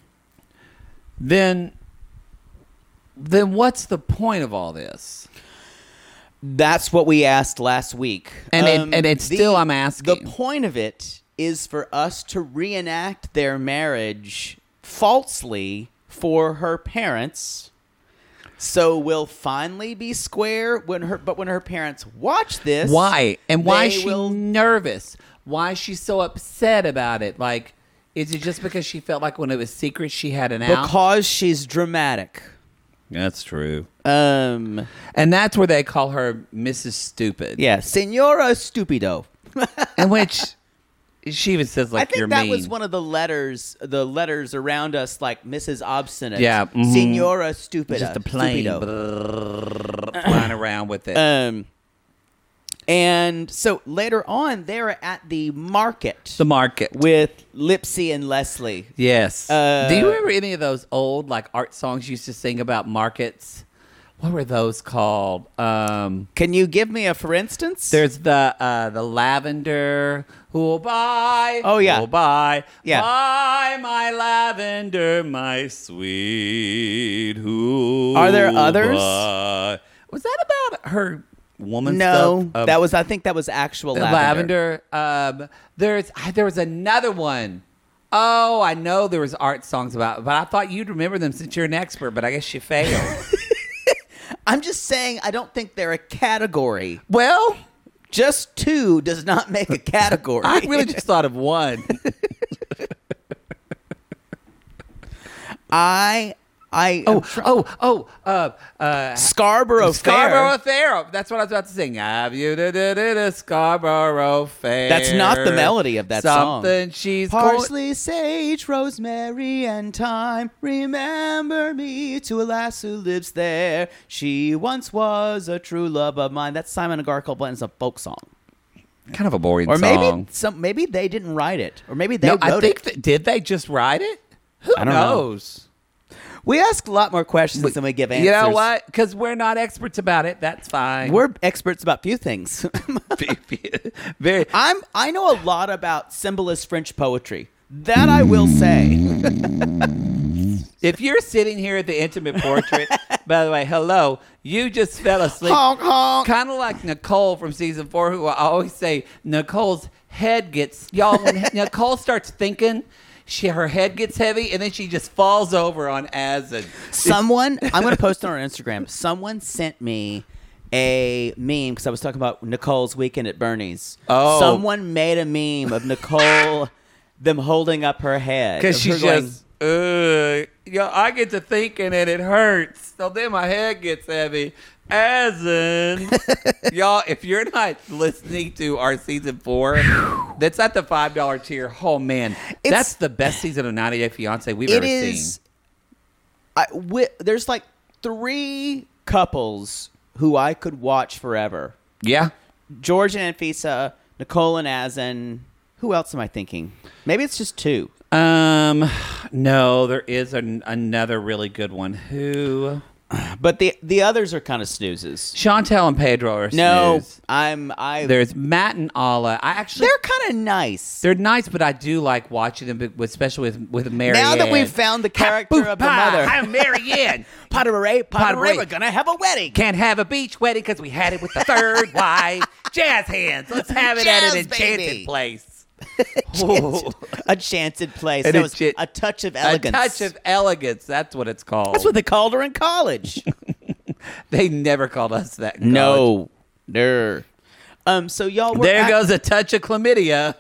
Speaker 2: then what's the point of all this?
Speaker 1: That's what we asked last week.
Speaker 2: And it's still I'm asking.
Speaker 1: The point of it is for us to reenact their marriage falsely for her parents. So we'll finally be square when her parents watch this.
Speaker 2: Why? And why is
Speaker 1: they
Speaker 2: she
Speaker 1: will-
Speaker 2: nervous? Why is she so upset about it? Like, is it just because she felt like when it was secret she had an out?
Speaker 1: Because she's dramatic.
Speaker 2: That's true.
Speaker 1: And
Speaker 2: that's where they call her Mrs. Stupid.
Speaker 1: yeah, Senora Stupido.
Speaker 2: In which she even says, like,
Speaker 1: I think
Speaker 2: you're
Speaker 1: that
Speaker 2: mean.
Speaker 1: was one of the letters around us, like Mrs. Obstinate.
Speaker 2: Yeah, mhm.
Speaker 1: Senora Stupida.
Speaker 2: Just a plane
Speaker 1: Stupido.
Speaker 2: flying around with it.
Speaker 1: And so later on, they're at the market.
Speaker 2: The market.
Speaker 1: With Lipsy and Leslie.
Speaker 2: Yes. Do you remember any of those old, like, art songs you used to sing about markets? What were those called?
Speaker 1: Can you give me a for instance?
Speaker 2: There's the lavender. Who'll buy?
Speaker 1: Oh, yeah.
Speaker 2: Who'll buy?
Speaker 1: Yeah.
Speaker 2: Buy my lavender, my sweet. Who?
Speaker 1: Are there others?
Speaker 2: Was that about her woman
Speaker 1: No,
Speaker 2: stuff?
Speaker 1: that was. I think that was actual lavender.
Speaker 2: There was another one. Oh, I know there was art songs about, but I thought you'd remember them since you're an expert. But I guess you failed.
Speaker 1: I'm just saying. I don't think they're a category.
Speaker 2: Well,
Speaker 1: Just two does not make a category.
Speaker 2: I really just thought of one.
Speaker 1: Scarborough Fair.
Speaker 2: Fair. That's what I was about to sing. Have you Scarborough Fair?
Speaker 1: That's not the melody of that song.
Speaker 2: Something she's
Speaker 1: Parsley, sage, rosemary, and thyme. Remember me to a lass who lives there. She once was a true love of mine. That's Simon and Garfunkel, and it's a folk song.
Speaker 2: kind of a boring
Speaker 1: Or
Speaker 2: song.
Speaker 1: maybe they didn't write it, or maybe they
Speaker 2: No,
Speaker 1: wrote
Speaker 2: I think
Speaker 1: it.
Speaker 2: did they just write it? Who
Speaker 1: I don't know.
Speaker 2: knows?
Speaker 1: We ask a lot more questions than we give answers.
Speaker 2: You know what? Because we're not experts about it. That's fine.
Speaker 1: We're experts about few things.
Speaker 2: very.
Speaker 1: I know a lot about symbolist French poetry. That I will say.
Speaker 2: If you're sitting here at the intimate portrait, by the way, hello, you just fell asleep.
Speaker 1: Honk, honk.
Speaker 2: Kind of like Nicole from season 4, who I always say Nicole's head gets, y'all, when Nicole starts thinking, her head gets heavy, and then she just falls over on acid.
Speaker 1: Someone, I'm going to post it on our Instagram. Someone sent me a meme because I was talking about Nicole's weekend at Bernie's.
Speaker 2: Oh.
Speaker 1: Someone made a meme of Nicole, them holding up her head.
Speaker 2: Because
Speaker 1: of
Speaker 2: she's
Speaker 1: her going,
Speaker 2: just, I get to thinking and it hurts. So then my head gets heavy. As in, y'all, if you're not listening to our season 4, that's at the $5 tier. Oh, man. That's the best season of 90 Day Fiancé we've ever seen.
Speaker 1: There's like 3 couples who I could watch forever.
Speaker 2: Yeah.
Speaker 1: George and Anfisa, Nicole and Asin. Who else am I thinking? Maybe it's just 2.
Speaker 2: No, there is another really good one. Who?
Speaker 1: But the others are kind of snoozes.
Speaker 2: Chantel and Pedro are
Speaker 1: No,
Speaker 2: snooze.
Speaker 1: There's
Speaker 2: There's Matt and Alla.
Speaker 1: they're kind of nice.
Speaker 2: They're nice, but I do like watching them, especially with Mary
Speaker 1: Now that
Speaker 2: Ann.
Speaker 1: we've found the character of the mother.
Speaker 2: I'm Mary Ann.
Speaker 1: Potteray,
Speaker 2: Potteray.
Speaker 1: we're gonna have a wedding.
Speaker 2: Can't have a beach wedding because we had it with the third wife. Jazz hands. Let's have it at an
Speaker 1: Jazz,
Speaker 2: enchanted
Speaker 1: baby.
Speaker 2: place.
Speaker 1: A chanted place.
Speaker 2: And
Speaker 1: That was
Speaker 2: a
Speaker 1: touch of elegance.
Speaker 2: A touch of elegance. That's what it's called.
Speaker 1: That's what they called her in college.
Speaker 2: They never called us that in
Speaker 1: No.
Speaker 2: college.
Speaker 1: So y'all were
Speaker 2: There goes a touch of chlamydia.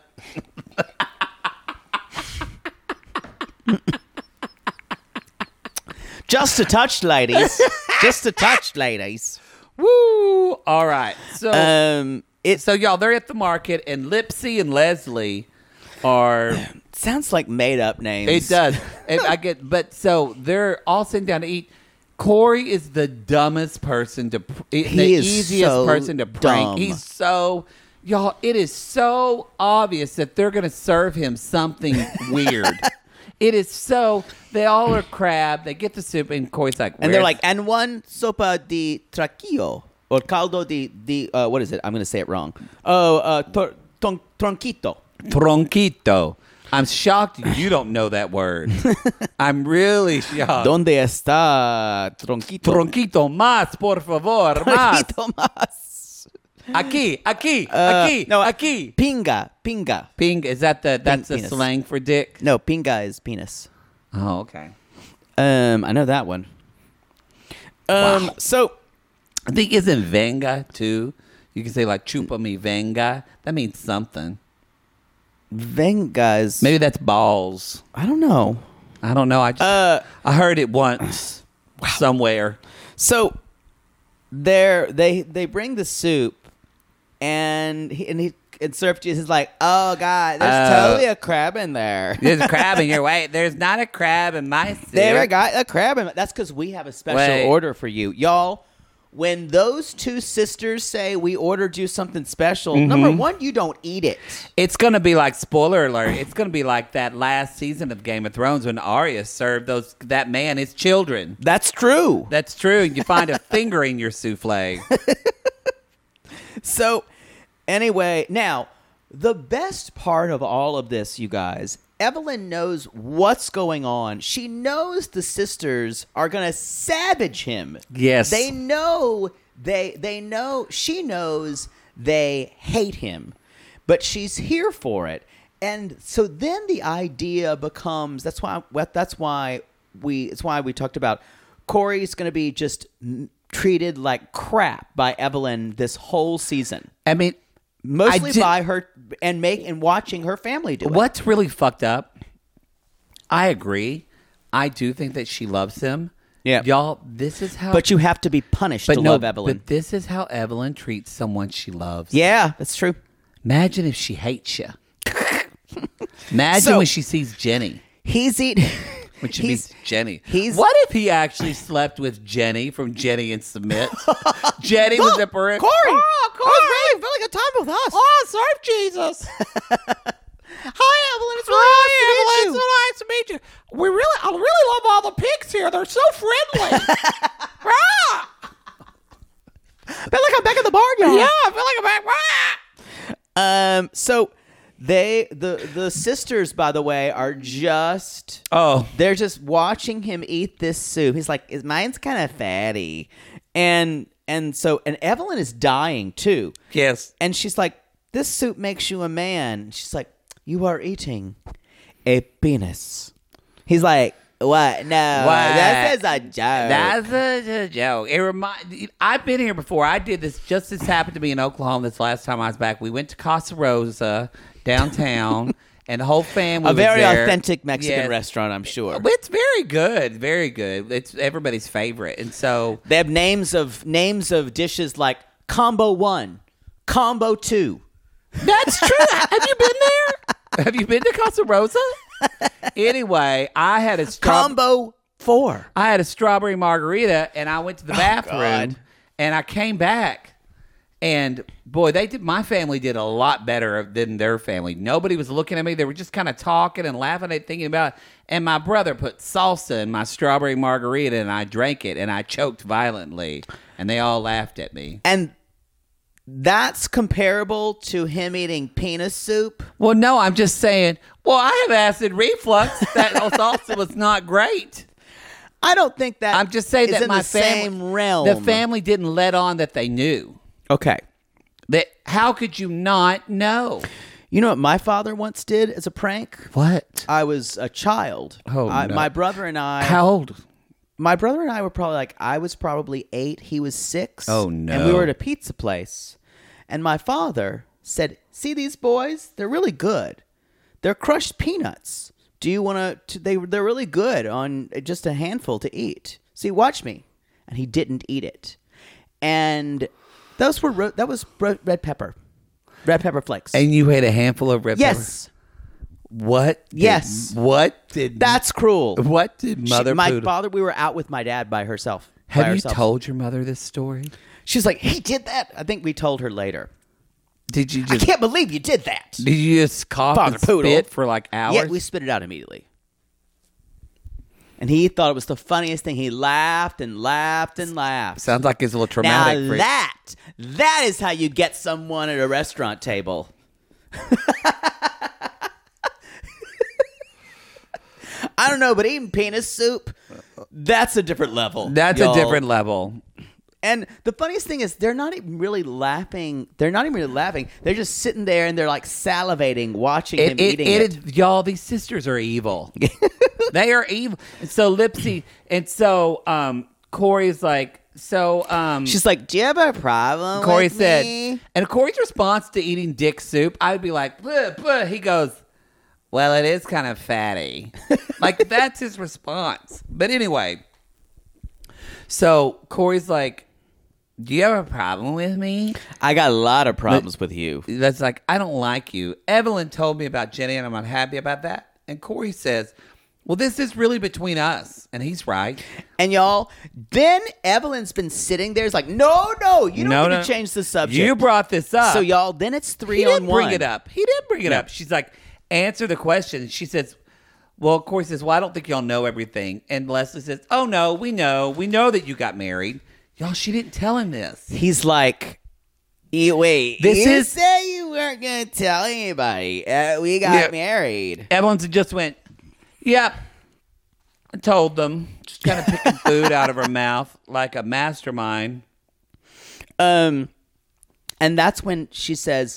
Speaker 1: Just a touch, ladies. Just a touch, ladies.
Speaker 2: Woo! All right. So,
Speaker 1: It
Speaker 2: so y'all, they're at the market, and Lipsy and Leslie are.
Speaker 1: sounds like made up names.
Speaker 2: It does. But so they're all sitting down to eat. Corey is the dumbest person the
Speaker 1: is
Speaker 2: easiest
Speaker 1: so
Speaker 2: person to prank.
Speaker 1: dumb.
Speaker 2: He's so, y'all, it is so obvious that they're going to serve him something weird. It is so, they all are crab. They get the soup, and Corey's like,
Speaker 1: And they're
Speaker 2: "Where's-"
Speaker 1: like, and one sopa di trachillo. Or caldo di what is it? I'm going to say it wrong. Tronquito.
Speaker 2: Tronquito. I'm shocked you don't know that word. I'm really shocked.
Speaker 1: ¿Dónde está tronquito?
Speaker 2: Tronquito más, por favor, más.
Speaker 1: Tronquito más.
Speaker 2: Aquí,
Speaker 1: No,
Speaker 2: aquí.
Speaker 1: Pinga.
Speaker 2: Ping, is that that's the
Speaker 1: penis.
Speaker 2: slang for dick?
Speaker 1: No, pinga is penis.
Speaker 2: Oh, okay.
Speaker 1: I know that one.
Speaker 2: Wow.
Speaker 1: So
Speaker 2: I think isn't venga too? You can say like chupa mi venga. That means something.
Speaker 1: Venga is
Speaker 2: Maybe that's balls.
Speaker 1: I don't know.
Speaker 2: I don't know. I heard it once somewhere.
Speaker 1: So they bring the soup, and he served you. He's like, oh god, there's totally a crab in there.
Speaker 2: There's a crab in your way. There's not a crab in my soup.
Speaker 1: There I got a crab in. That's because we have a special
Speaker 2: Wait.
Speaker 1: order for you, y'all. When those 2 sisters say we ordered you something special, number 1, you don't eat it.
Speaker 2: It's going to be like, spoiler alert, it's going to be like that last season of Game of Thrones when Arya served that man his children.
Speaker 1: That's true.
Speaker 2: That's true. You find a finger in your souffle.
Speaker 1: So, anyway, now, the best part of all of this, you guys, Evelyn knows what's going on. She knows the sisters are going to savage him.
Speaker 2: Yes.
Speaker 1: They know they know, she knows they hate him, but she's here for it. And so then the idea becomes, that's why we talked about Corey's going to be just treated like crap by Evelyn this whole season.
Speaker 2: I mean,
Speaker 1: mostly by her and watching her family do it.
Speaker 2: What's really fucked up? I agree. I do think that she loves him.
Speaker 1: Yeah,
Speaker 2: y'all. This is how.
Speaker 1: But you have to be punished to love Evelyn.
Speaker 2: But this is how Evelyn treats someone she loves.
Speaker 1: Yeah, that's true.
Speaker 2: Imagine if she hates you. Imagine when she sees Jenny.
Speaker 1: He's eating.
Speaker 2: When she meets Jenny.
Speaker 1: What
Speaker 2: if he actually slept with Jenny from Jenny and Submit? Jenny was a Corey.
Speaker 1: Corey. Oh, Corey. I was really feeling a time with us.
Speaker 2: Oh, serve Jesus.
Speaker 1: Hi, Evelyn. It's really nice to meet you.
Speaker 2: It's so nice to meet you. I really love all the pigs here. They're so friendly.
Speaker 1: I feel like I'm back in the barnyard.
Speaker 2: Yeah, I feel like I'm back.
Speaker 1: So the sisters, by the way, are just they're just watching him eat this soup. He's like, mine's kind of fatty, and Evelyn is dying too.
Speaker 2: Yes,
Speaker 1: and she's like, this soup makes you a man. She's like, you are eating a penis. He's like, what? No, that is a joke.
Speaker 2: That's a joke. I've been here before. I did this. Just this happened to me in Oklahoma. This last time I was back, we went to Casa Rosa downtown, and the whole family.
Speaker 1: A very
Speaker 2: was there.
Speaker 1: authentic Mexican restaurant, I'm sure.
Speaker 2: It's very good, very good. It's everybody's favorite, and so
Speaker 1: they have names of dishes like Combo 1, Combo 2.
Speaker 2: That's true. Have you been there? Have you been to Casa Rosa? Anyway, I had a
Speaker 1: Combo 4.
Speaker 2: I had a strawberry margarita, and I went to the bathroom, and I came back, and boy, my family did a lot better than their family. Nobody was looking at me; they were just kind of talking and laughing and thinking about it. And my brother put salsa in my strawberry margarita, and I drank it, and I choked violently, and they all laughed at me.
Speaker 1: And that's comparable to him eating penis soup?
Speaker 2: Well, no, I'm just saying, I have acid reflux. That salsa was not great.
Speaker 1: I don't think that
Speaker 2: I'm just saying
Speaker 1: is
Speaker 2: that
Speaker 1: in
Speaker 2: my
Speaker 1: the
Speaker 2: family,
Speaker 1: same realm.
Speaker 2: The family didn't let on that they knew.
Speaker 1: Okay.
Speaker 2: How could you not know?
Speaker 1: You know what my father once did as a prank?
Speaker 2: What?
Speaker 1: I was a child.
Speaker 2: No.
Speaker 1: My brother and I...
Speaker 2: How old?
Speaker 1: My brother and I were probably I was probably 8. He was 6.
Speaker 2: Oh, no.
Speaker 1: And we were at a pizza place. And my father said, see these boys? They're really good. They're crushed peanuts. Do you want to... They're really good on just a handful to eat. See, watch me. And he didn't eat it. And that was red pepper. Red pepper flakes.
Speaker 2: And you had a handful of red pepper?
Speaker 1: Yes.
Speaker 2: What?
Speaker 1: That's cruel.
Speaker 2: What did Mother
Speaker 1: my father, we were out with my dad by herself.
Speaker 2: Have you told your mother this story?
Speaker 1: She's like, he did that? I think we told her later.
Speaker 2: Did you just...
Speaker 1: I can't believe you did that.
Speaker 2: Did you just cough and spit for like hours?
Speaker 1: Yeah, we spit it out immediately. And he thought it was the funniest thing. He laughed and laughed and laughed.
Speaker 2: Sounds like it's a little traumatic.
Speaker 1: Now
Speaker 2: for
Speaker 1: that is how you get someone at a restaurant table. I don't know, but eating penis soup, that's a different level.
Speaker 2: That's a different level.
Speaker 1: And the funniest thing is they're not even really laughing. They're just sitting there and they're like salivating, watching him eating it.
Speaker 2: Y'all, these sisters are evil. They are evil. And so Lipsy, and so Corey's like,
Speaker 1: she's like, do you have a problem
Speaker 2: Corey
Speaker 1: with
Speaker 2: said,
Speaker 1: me?
Speaker 2: And Corey's response to eating dick soup, I would be like, bleh, bleh. He goes, well, it is kind of fatty. Like, that's his response. But anyway, so Corey's like, do you have a problem with me?
Speaker 1: I got a lot of problems with you.
Speaker 2: That's like, I don't like you. Evelyn told me about Jenny, and I'm unhappy about that. And Corey says, well, this is really between us. And he's right.
Speaker 1: And y'all, then Evelyn's been sitting there. It's like, no, you don't need to change the subject.
Speaker 2: You brought this up.
Speaker 1: So y'all, then it's 3-on-1.
Speaker 2: He didn't bring it up. She's like, answer the question. She says, well, Corey says, well, I don't think y'all know everything. And Leslie says, oh, no, we know. We know that you got married. Y'all, she didn't tell him this.
Speaker 1: He's like, wait, you say you weren't going to tell anybody. We got married.
Speaker 2: Evelyn just went, yep. I told them. Just kind of picking food out of her mouth like a mastermind.
Speaker 1: And that's when she says,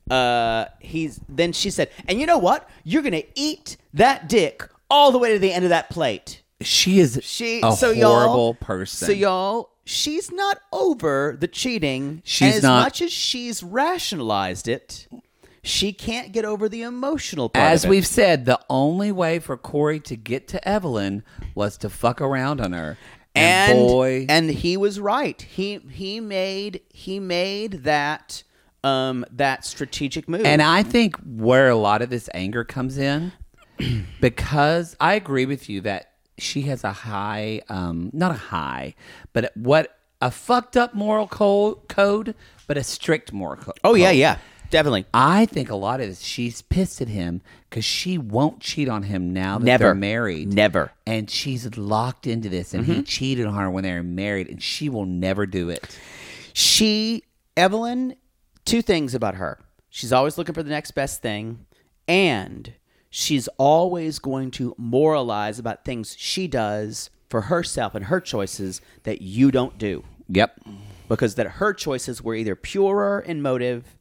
Speaker 1: she said, and you know what? You're going to eat that dick all the way to the end of that plate.
Speaker 2: She is a horrible person.
Speaker 1: So y'all, she's not over the cheating.
Speaker 2: She's
Speaker 1: as
Speaker 2: not.
Speaker 1: much as she's rationalized it, she can't get over the emotional part
Speaker 2: As
Speaker 1: of it.
Speaker 2: we've said, the only way for Corey to get to Evelyn was to fuck around on her. And
Speaker 1: he was right. He made that strategic move.
Speaker 2: And I think where a lot of this anger comes in, because I agree with you that she has a high, not a high, but a fucked up moral code, but a strict moral code.
Speaker 1: Oh, yeah, definitely.
Speaker 2: I think a lot of this, she's pissed at him because she won't cheat on him now that they're married.
Speaker 1: Never.
Speaker 2: And she's locked into this, and he cheated on her when they were married, and she will never do it.
Speaker 1: Evelyn, two things about her. She's always looking for the next best thing, and she's always going to moralize about things she does for herself and her choices that you don't do.
Speaker 2: Yep.
Speaker 1: Because that her choices were either purer in motive,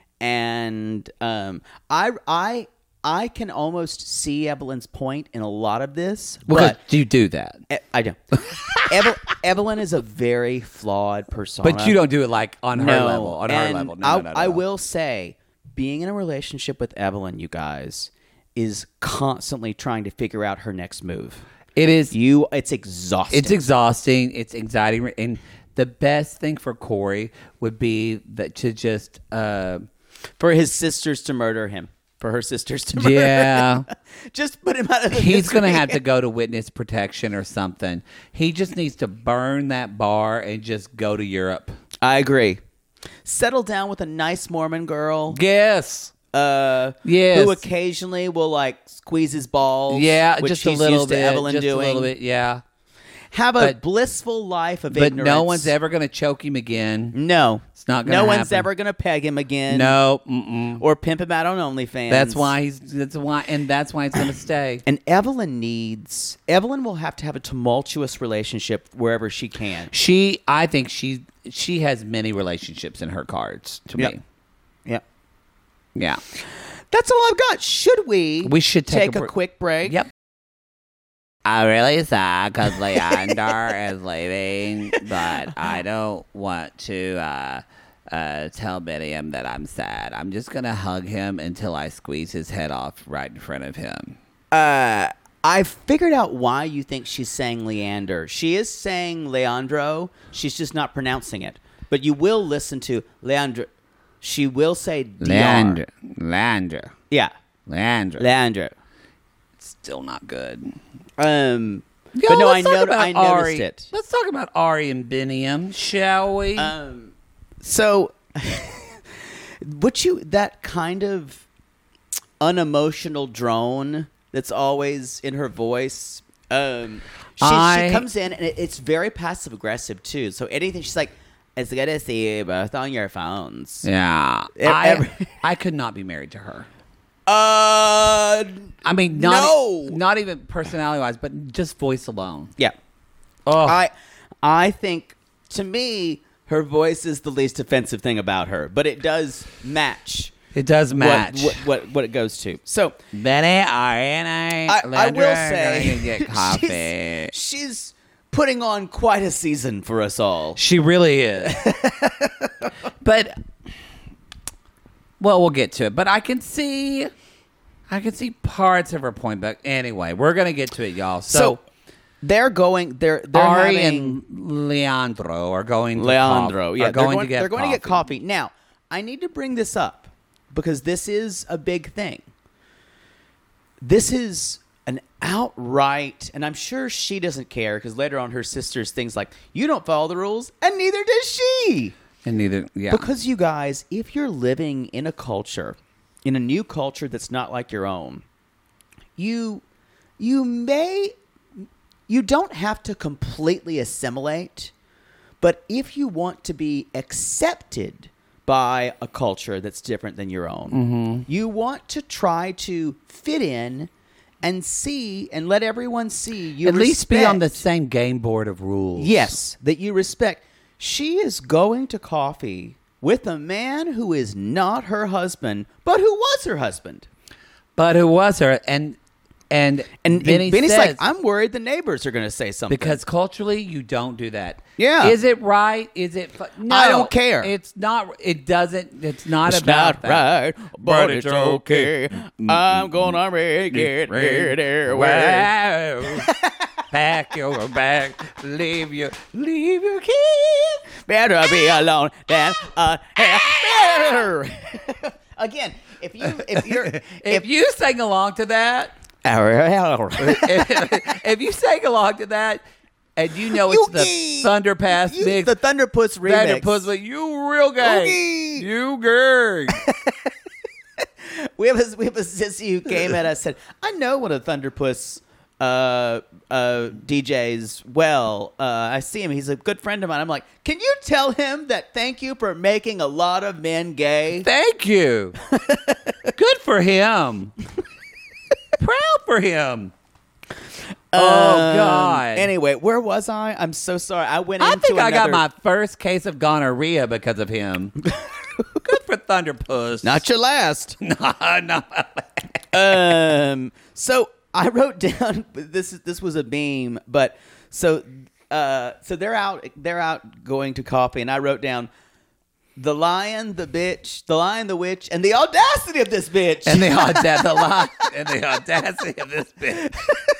Speaker 1: and I can almost see Evelyn's point in a lot of this.
Speaker 2: Because
Speaker 1: But
Speaker 2: you do that.
Speaker 1: I don't. Evelyn is a very flawed persona.
Speaker 2: But you don't do it like on her level. On her
Speaker 1: And
Speaker 2: level. No.
Speaker 1: I will say, being in a relationship with Evelyn, you guys, is constantly trying to figure out her next move.
Speaker 2: It is.
Speaker 1: It's exhausting.
Speaker 2: It's exhausting. It's anxiety. And the best thing for Corey would be that to just
Speaker 1: for his sisters to murder him. For her sisters to murder
Speaker 2: him.
Speaker 1: Just put him out of the
Speaker 2: He's
Speaker 1: misery.
Speaker 2: going to have to go to witness protection or something. He just needs to burn that bar and just go to Europe.
Speaker 1: I agree. Settle down with a nice Mormon girl.
Speaker 2: Yes.
Speaker 1: Yes. Who occasionally will like squeeze his balls.
Speaker 2: Yeah,
Speaker 1: which
Speaker 2: just a
Speaker 1: he's
Speaker 2: little
Speaker 1: used to
Speaker 2: bit.
Speaker 1: Evelyn
Speaker 2: Just
Speaker 1: doing.
Speaker 2: a little bit, yeah.
Speaker 1: Have a
Speaker 2: But-
Speaker 1: blissful life of
Speaker 2: But
Speaker 1: ignorance.
Speaker 2: no one's ever going to choke him again.
Speaker 1: No.
Speaker 2: It's not gonna
Speaker 1: No one's
Speaker 2: happen.
Speaker 1: ever going to peg him again.
Speaker 2: No. Mm-mm.
Speaker 1: Or pimp him out on OnlyFans.
Speaker 2: That's why he's going to stay.
Speaker 1: And Evelyn will have to have a tumultuous relationship wherever she can.
Speaker 2: I think she has many relationships in her cards to me.
Speaker 1: Yep.
Speaker 2: Yeah.
Speaker 1: That's all I've got. Should we?
Speaker 2: We should take
Speaker 1: a quick break.
Speaker 2: Yep. I really sad because Leander is leaving, but I don't want to tell Miriam that I'm sad. I'm just going to hug him until I squeeze his head off right in front of him.
Speaker 1: I figured out why you think she's saying Leander. She is saying Leandro. She's just not pronouncing it. But you will listen to Leandro. She will say DR.
Speaker 2: Leander.
Speaker 1: Yeah.
Speaker 2: Leander. Still not good.
Speaker 1: But no, I noticed it.
Speaker 2: Let's talk about Ari and Biniam, shall we?
Speaker 1: So, that kind of unemotional drone that's always in her voice. She comes in and it's very passive aggressive too. So anything she's like, "It's good to see you both on your phones."
Speaker 2: Yeah, I could not be married to her.
Speaker 1: I
Speaker 2: mean, not even personality wise, but just voice alone.
Speaker 1: Yeah.
Speaker 2: Oh,
Speaker 1: I think to me her voice is the least offensive thing about her, but it does match.
Speaker 2: It does match
Speaker 1: what it goes to. So
Speaker 2: Benny, Ari, and
Speaker 1: I will say,
Speaker 2: get coffee.
Speaker 1: She's putting on quite a season for us all.
Speaker 2: She really is. But we'll get to it. But I can see parts of her point. But anyway, we're gonna get to it, y'all. So
Speaker 1: they're going. They're
Speaker 2: Ari
Speaker 1: having,
Speaker 2: and Leandro are going.
Speaker 1: Leandro,
Speaker 2: to
Speaker 1: yeah,
Speaker 2: they're going to
Speaker 1: get coffee. Now, I need to bring this up because this is a big thing. This is an outright, and I'm sure she doesn't care because later on her sister's things like, "You don't follow the rules," and neither does she.
Speaker 2: And neither, yeah.
Speaker 1: Because you guys, if you're living in a culture, in a new culture that's not like your own, you don't have to completely assimilate, but if you want to be accepted by a culture that's different than your own, you want to try to fit in and see and let everyone see you
Speaker 2: at least be
Speaker 1: respect-
Speaker 2: on the same game board of rules.
Speaker 1: Yes, that you respect. She is going to coffee with a man who is not her husband, but who was her husband.
Speaker 2: But who was her? And Benny
Speaker 1: Benny's
Speaker 2: says,
Speaker 1: like, I'm worried the neighbors are going to say something.
Speaker 2: because culturally, you don't do that.
Speaker 1: Yeah.
Speaker 2: Is it right? Is it? No,
Speaker 1: I don't care.
Speaker 2: It's not. It doesn't. It's not
Speaker 1: It's
Speaker 2: about
Speaker 1: not
Speaker 2: that.
Speaker 1: right, but it's okay. I'm gonna make it their way.
Speaker 2: Wow. Pack your bag. Leave your keys.
Speaker 1: Better be alone than better. Again, if
Speaker 2: you sang along to that, if you sang along to that, and you know it's the Thunderpass mix,
Speaker 1: the Thunderpuss remix.
Speaker 2: Thunderpuss, but you real gay,
Speaker 1: Oogie.
Speaker 2: you gay.
Speaker 1: we have a sissy who came at us and said, I know one of the Thunderpuss DJs well. I see him. He's a good friend of mine. I'm like, can you tell him that thank you for making a lot of men gay?
Speaker 2: Thank you. Good for him. Proud for him. Oh God.
Speaker 1: Anyway, where was I? I'm so sorry. I
Speaker 2: got my first case of gonorrhea because of him. Good for Thunderpuss.
Speaker 1: Not your last.
Speaker 2: No.
Speaker 1: So I wrote down this was a beam, but so they're out going to coffee, and I wrote down the lion, the bitch, the lion, the witch, and the audacity of this bitch.
Speaker 2: And the audacity of this bitch.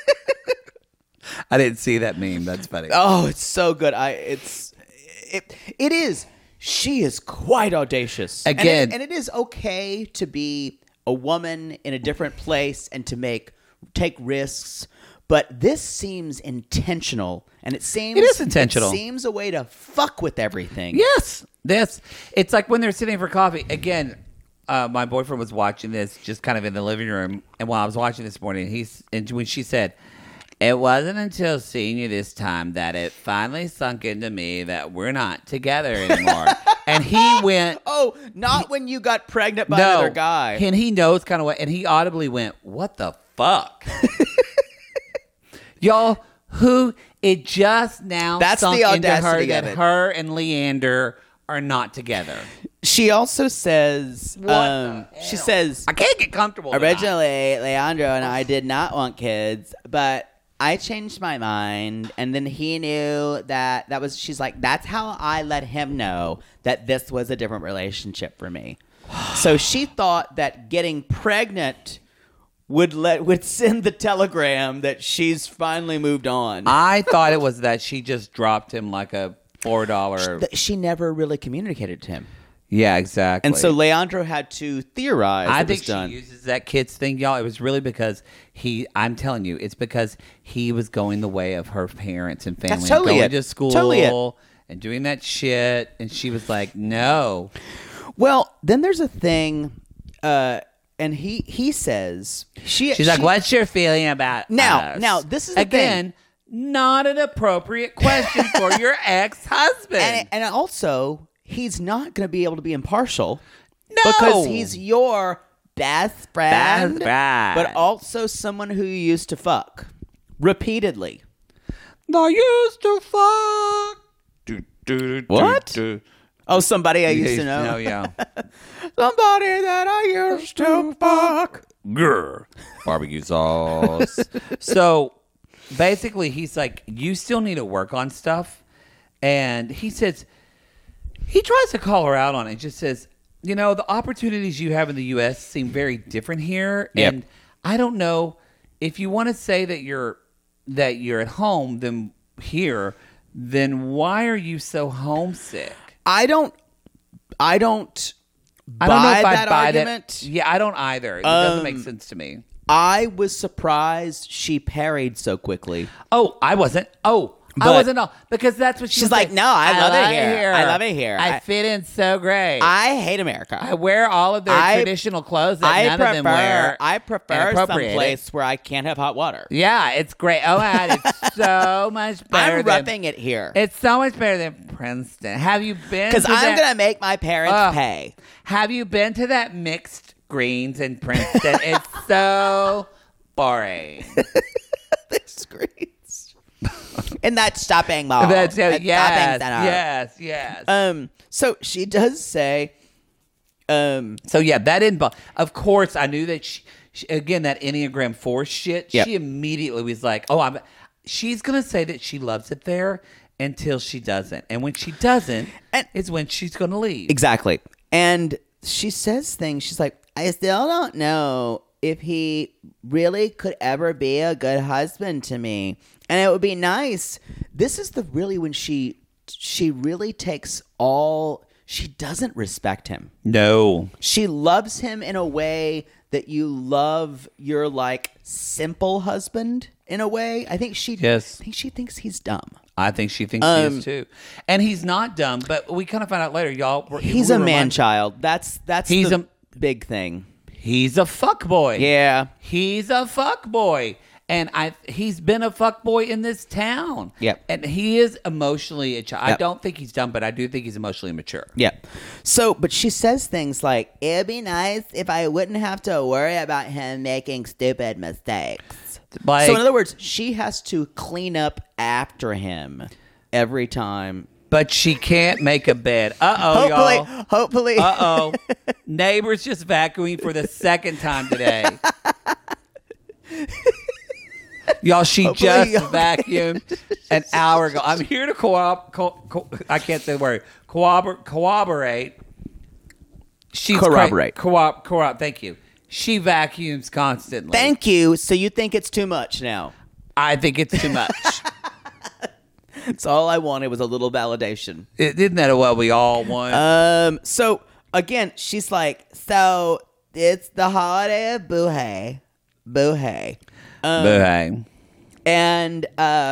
Speaker 2: I didn't see that meme. That's funny.
Speaker 1: Oh, it's so good. It is. She is quite audacious.
Speaker 2: Again.
Speaker 1: And it is okay to be a woman in a different place and to take risks. But this seems intentional, and it is intentional. It seems a way to fuck with everything.
Speaker 2: Yes, it's like when they're sitting for coffee. Again, my boyfriend was watching this just kind of in the living room, and while I was watching this morning, when she said, "It wasn't until seeing you this time that it finally sunk into me that we're not together anymore." And he went,
Speaker 1: "Oh, not when you got pregnant by another guy."
Speaker 2: And he knows kind of what, and he audibly went, "What the fuck?" Y'all, it just now
Speaker 1: That's
Speaker 2: sunk
Speaker 1: the
Speaker 2: into her
Speaker 1: audacity
Speaker 2: that
Speaker 1: of it.
Speaker 2: her and Leander are not together.
Speaker 1: She also says, she says,
Speaker 2: I can't get comfortable.
Speaker 1: originally, Leandro and I did not want kids, but I changed my mind, and then he knew she's like, that's how I let him know that this was a different relationship for me. So she thought that getting pregnant would send the telegram that she's finally moved on.
Speaker 2: I thought it was that she just dropped him like a $4.
Speaker 1: She never really communicated to him.
Speaker 2: Yeah, exactly.
Speaker 1: And so Leandro had to theorize.
Speaker 2: I think she uses that kids thing, y'all. It was really because I'm telling you, it's because he was going the way of her parents and family.
Speaker 1: That's totally
Speaker 2: going
Speaker 1: it.
Speaker 2: to school
Speaker 1: Totally
Speaker 2: and doing that shit. And she was like, no.
Speaker 1: Well, then there's a thing, and he says
Speaker 2: she's like, what's your feeling about us?
Speaker 1: Now this is the
Speaker 2: again
Speaker 1: thing.
Speaker 2: Not an appropriate question for your ex-husband.
Speaker 1: And also, he's not going to be able to be impartial.
Speaker 2: No,
Speaker 1: because he's your best friend,
Speaker 2: but
Speaker 1: also someone who you used to fuck repeatedly.
Speaker 2: I used to fuck.
Speaker 1: What? Oh, somebody I used to know.
Speaker 2: No, yeah.
Speaker 1: Somebody that I used to fuck.
Speaker 2: Grr. Barbecue sauce. So basically, he's like, you still need to work on stuff. And he says, he tries to call her out on it. Just says, the opportunities you have in the U.S. seem very different here.
Speaker 1: Yep.
Speaker 2: And I don't know if you want to say that you're at home than here, then why are you so homesick?
Speaker 1: I don't
Speaker 2: I don't know if I buy
Speaker 1: argument.
Speaker 2: that. Yeah, I don't either. It doesn't make sense to me.
Speaker 1: I was surprised she parried so quickly.
Speaker 2: Oh, I wasn't. I wasn't. Because that's what
Speaker 1: she's like. No, I love it here. I love it here.
Speaker 2: I fit in so great.
Speaker 1: I hate America.
Speaker 2: I wear all of their traditional clothes that none of them wear.
Speaker 1: I prefer someplace where I can't have hot water.
Speaker 2: Yeah, it's great. Oh my God, it's so much better.
Speaker 1: I'm roughing it here.
Speaker 2: It's so much better than Princeton. Have you been?
Speaker 1: Because I'm going to make my parents pay.
Speaker 2: Have you been to that mixed greens in Princeton? It's so boring.
Speaker 1: Mixed greens. In that shopping mall.
Speaker 2: That's
Speaker 1: that
Speaker 2: yes,
Speaker 1: shopping center.
Speaker 2: yes.
Speaker 1: So she does say,
Speaker 2: So yeah, that involved. Of course, I knew that she again that Enneagram 4 shit.
Speaker 1: Yep.
Speaker 2: She immediately was like, "Oh, she's gonna say that she loves it there until she doesn't, and when she doesn't, is when she's gonna leave."
Speaker 1: exactly. And she says things. She's like, I still don't know if he really could ever be a good husband to me. And it would be nice. This is when she really takes all. She doesn't respect him.
Speaker 2: No,
Speaker 1: She loves him in a way that you love your like simple husband in a way. I think she thinks he's dumb.
Speaker 2: I think she thinks he is too, and he's not dumb. But we kind of find out later, y'all.
Speaker 1: He's a man child. That's
Speaker 2: He's
Speaker 1: the big thing.
Speaker 2: He's a fuckboy.
Speaker 1: Yeah.
Speaker 2: He's a fuckboy. And he's been a fuckboy in this town.
Speaker 1: Yep.
Speaker 2: And he is emotionally a child.
Speaker 1: Yep.
Speaker 2: I don't think he's dumb, but I do think he's emotionally mature.
Speaker 1: Yeah. So, but she says things like, it'd be nice if I wouldn't have to worry about him making stupid mistakes.
Speaker 2: Like,
Speaker 1: So in other words, she has to clean up after him every time.
Speaker 2: but she can't make a bed. Uh-oh, y'all.
Speaker 1: Hopefully.
Speaker 2: Uh-oh. Neighbors just vacuuming for the second time today. Y'all, she just vacuumed an hour ago. I'm here to I can't say the word. Corroborate.
Speaker 1: Corroborate.
Speaker 2: Thank you. She vacuums constantly.
Speaker 1: Thank you. So you think it's too much now?
Speaker 2: I think it's too much.
Speaker 1: That's all I wanted was a little validation.
Speaker 2: Isn't that what we all want?
Speaker 1: So again, she's like, so it's the holiday of Buhay.
Speaker 2: Boo-hey.
Speaker 1: And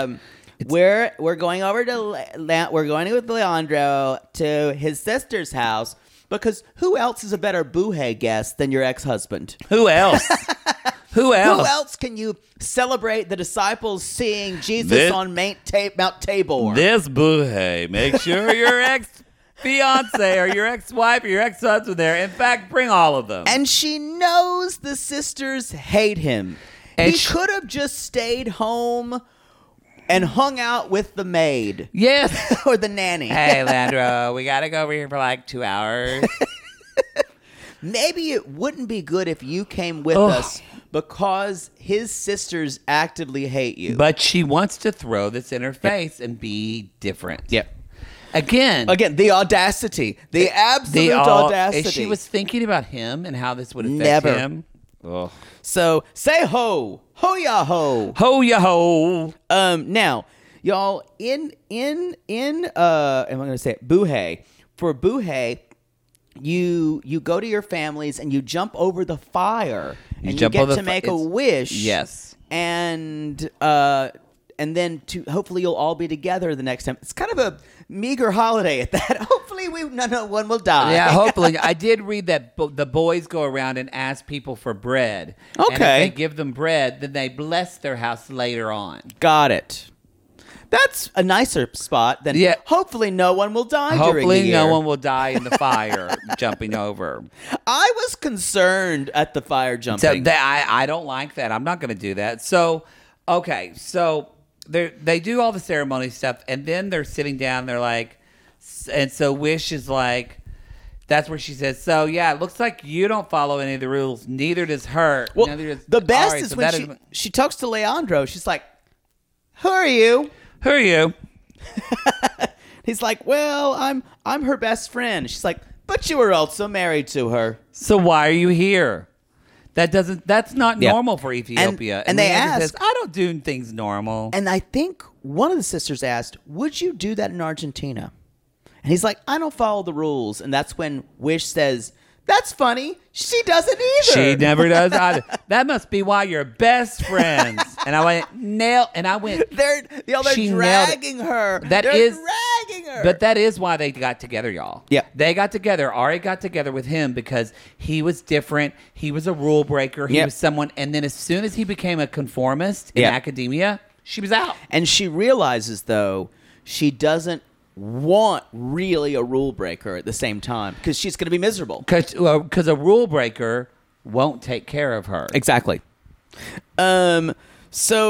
Speaker 1: we're going over to we're going with Leandro to his sister's house because who else is a better Buhay guest than your ex-husband?
Speaker 2: Who else? Who else?
Speaker 1: Who else can you celebrate the disciples seeing Jesus on Mount Tabor?
Speaker 2: This boo-hey. Make sure your ex-fiance or your ex-wife or your ex-husband there. In fact, bring all of them.
Speaker 1: And she knows the sisters hate him.
Speaker 2: And
Speaker 1: he could have just stayed home and hung out with the maid.
Speaker 2: Yes.
Speaker 1: Or the nanny.
Speaker 2: Hey, Landro, we got to go over here for like 2 hours.
Speaker 1: Maybe it wouldn't be good if you came with us because his sisters actively hate you.
Speaker 2: But she wants to throw this in her face and be different.
Speaker 1: Yep.
Speaker 2: Again,
Speaker 1: the audacity. The absolute audacity.
Speaker 2: She was thinking about him and how this would affect
Speaker 1: Never.
Speaker 2: him. Ugh.
Speaker 1: So, say ho. Ho-ya ho.
Speaker 2: Ho ya ho.
Speaker 1: Now, y'all, am I going to say it? Buhay. For Buhay, you go to your families and you jump over the fire. And you get to make a wish.
Speaker 2: Yes.
Speaker 1: And then hopefully you'll all be together the next time. It's kind of a meager holiday at that. Hopefully no one will die.
Speaker 2: Yeah, hopefully. I did read that the boys go around and ask people for bread.
Speaker 1: Okay.
Speaker 2: And if they give them bread, then they bless their house later on.
Speaker 1: Got it. That's a nicer spot than hopefully no one will die during the year.
Speaker 2: Hopefully no one will die in the fire jumping over.
Speaker 1: I was concerned at the fire jumping.
Speaker 2: So I don't like that. I'm not going to do that. So, okay. So they do all the ceremony stuff, and then they're sitting down. They're like, and so Wish is like, that's where she says, so yeah, it looks like you don't follow any of the rules. Neither does her.
Speaker 1: Well,
Speaker 2: neither does
Speaker 1: the best
Speaker 2: Ari,
Speaker 1: is
Speaker 2: so
Speaker 1: when she talks to Leandro. She's like, who are you?
Speaker 2: Who are you?
Speaker 1: He's like, well, I'm her best friend. She's like, but you were also married to her.
Speaker 2: So why are you here? That's not normal for Ethiopia.
Speaker 1: And they
Speaker 2: Leandro
Speaker 1: ask,
Speaker 2: says, I don't do things normal.
Speaker 1: And I think one of the sisters asked, would you do that in Argentina? And he's like, I don't follow the rules. And that's when Wish says, that's funny. She doesn't either.
Speaker 2: She never does either. That must be why you're best friends. And I went,
Speaker 1: They're dragging her. They're dragging her.
Speaker 2: But that is why they got together, y'all.
Speaker 1: Yeah.
Speaker 2: They got together. Ari got together with him because he was different. He was a rule breaker. He was someone. And then as soon as he became a conformist in academia, she was out.
Speaker 1: And she realizes, though, she doesn't want really a rule breaker at the same time because she's going to be miserable.
Speaker 2: Because a rule breaker won't take care of her.
Speaker 1: Exactly. So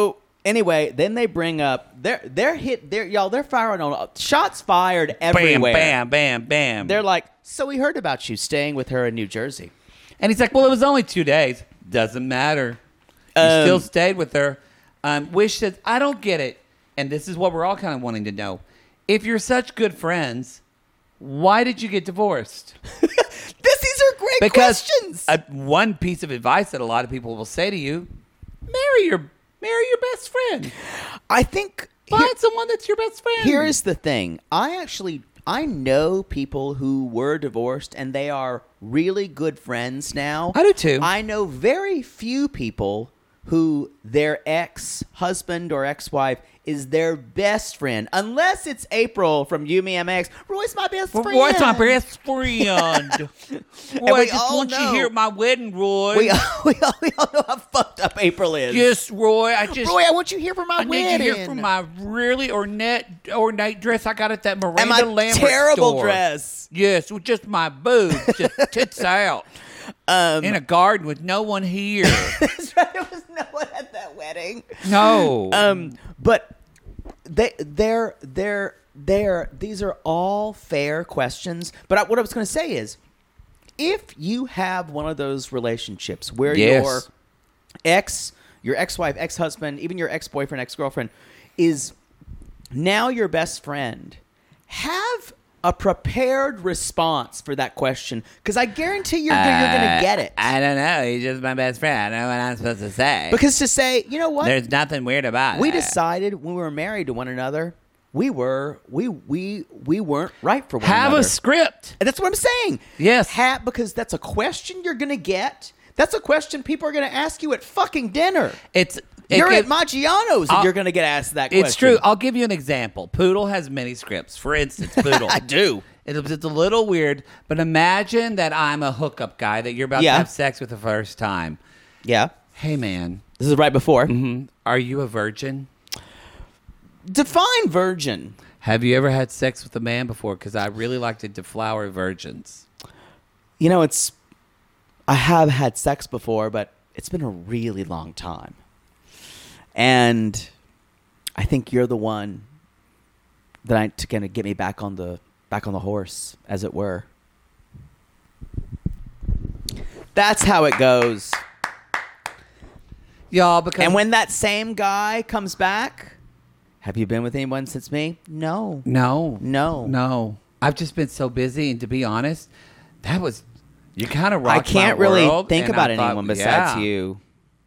Speaker 1: Anyway, then they bring up they're firing on shots fired everywhere.
Speaker 2: Bam, bam, bam, bam.
Speaker 1: They're like, so we heard about you staying with her in New Jersey.
Speaker 2: And he's like, well, it was only 2 days. Doesn't matter. You still stayed with her. Wish says, I don't get it. And this is what we're all kind of wanting to know. If you're such good friends, why did you get divorced?
Speaker 1: These are great questions.
Speaker 2: One piece of advice that a lot of people will say to you, marry your best friend.
Speaker 1: I think
Speaker 2: Find someone that's your best friend.
Speaker 1: here is the thing. I know people who were divorced and they are really good friends now.
Speaker 2: I do too.
Speaker 1: I know very few people who their ex-husband or ex-wife is their best friend, unless it's April from UMX. Roy's my best friend.
Speaker 2: Roy's my best friend. Roy, I just want you here at my wedding, Roy.
Speaker 1: We all know how fucked up April is.
Speaker 2: Yes, Roy.
Speaker 1: Roy, I want you here for my wedding.
Speaker 2: I need you here for my really ornate dress I got at that Miranda
Speaker 1: and my
Speaker 2: Lambert
Speaker 1: terrible
Speaker 2: store.
Speaker 1: dress.
Speaker 2: Yes, with just my boobs, just tits out, in a garden with no one here.
Speaker 1: That's right. There was no one at that wedding.
Speaker 2: No.
Speaker 1: But these are all fair questions. But what I was going to say is, if you have one of those relationships where your ex-wife, ex-husband, even your ex-boyfriend, ex-girlfriend is now your best friend, have a prepared response for that question, because I guarantee you're going to get it.
Speaker 2: I don't know. He's just my best friend. I don't know what I'm supposed to say.
Speaker 1: Because to say, you know what?
Speaker 2: There's nothing weird about it.
Speaker 1: We decided when we were married to one another, we weren't right for one
Speaker 2: Have
Speaker 1: another.
Speaker 2: a script.
Speaker 1: And that's what I'm saying.
Speaker 2: Yes.
Speaker 1: Because that's a question you're going to get. That's a question people are going to ask you at fucking dinner. You're at Maggiano's and you're going to get asked that question.
Speaker 2: It's true. I'll give you an example. Poodle has many scripts. For instance, Poodle.
Speaker 1: I do.
Speaker 2: It's a little weird, but imagine that I'm a hookup guy that you're about to have sex with the first time.
Speaker 1: Yeah.
Speaker 2: Hey, man.
Speaker 1: This is right before.
Speaker 2: Mm-hmm. Are you a virgin?
Speaker 1: Define virgin.
Speaker 2: Have you ever had sex with a man before? Because I really like to deflower virgins.
Speaker 1: You know, I have had sex before, but it's been a really long time. And I think you're the one that's going to get me back on the horse, as it were. That's how it goes.
Speaker 2: Y'all, because
Speaker 1: And when that same guy comes back, have you been with anyone since me? No.
Speaker 2: No. I've just been so busy, and to be honest, you kind of rocked
Speaker 1: I can't
Speaker 2: my
Speaker 1: really
Speaker 2: world,
Speaker 1: think
Speaker 2: and
Speaker 1: about
Speaker 2: I thought,
Speaker 1: anyone besides
Speaker 2: yeah.
Speaker 1: you.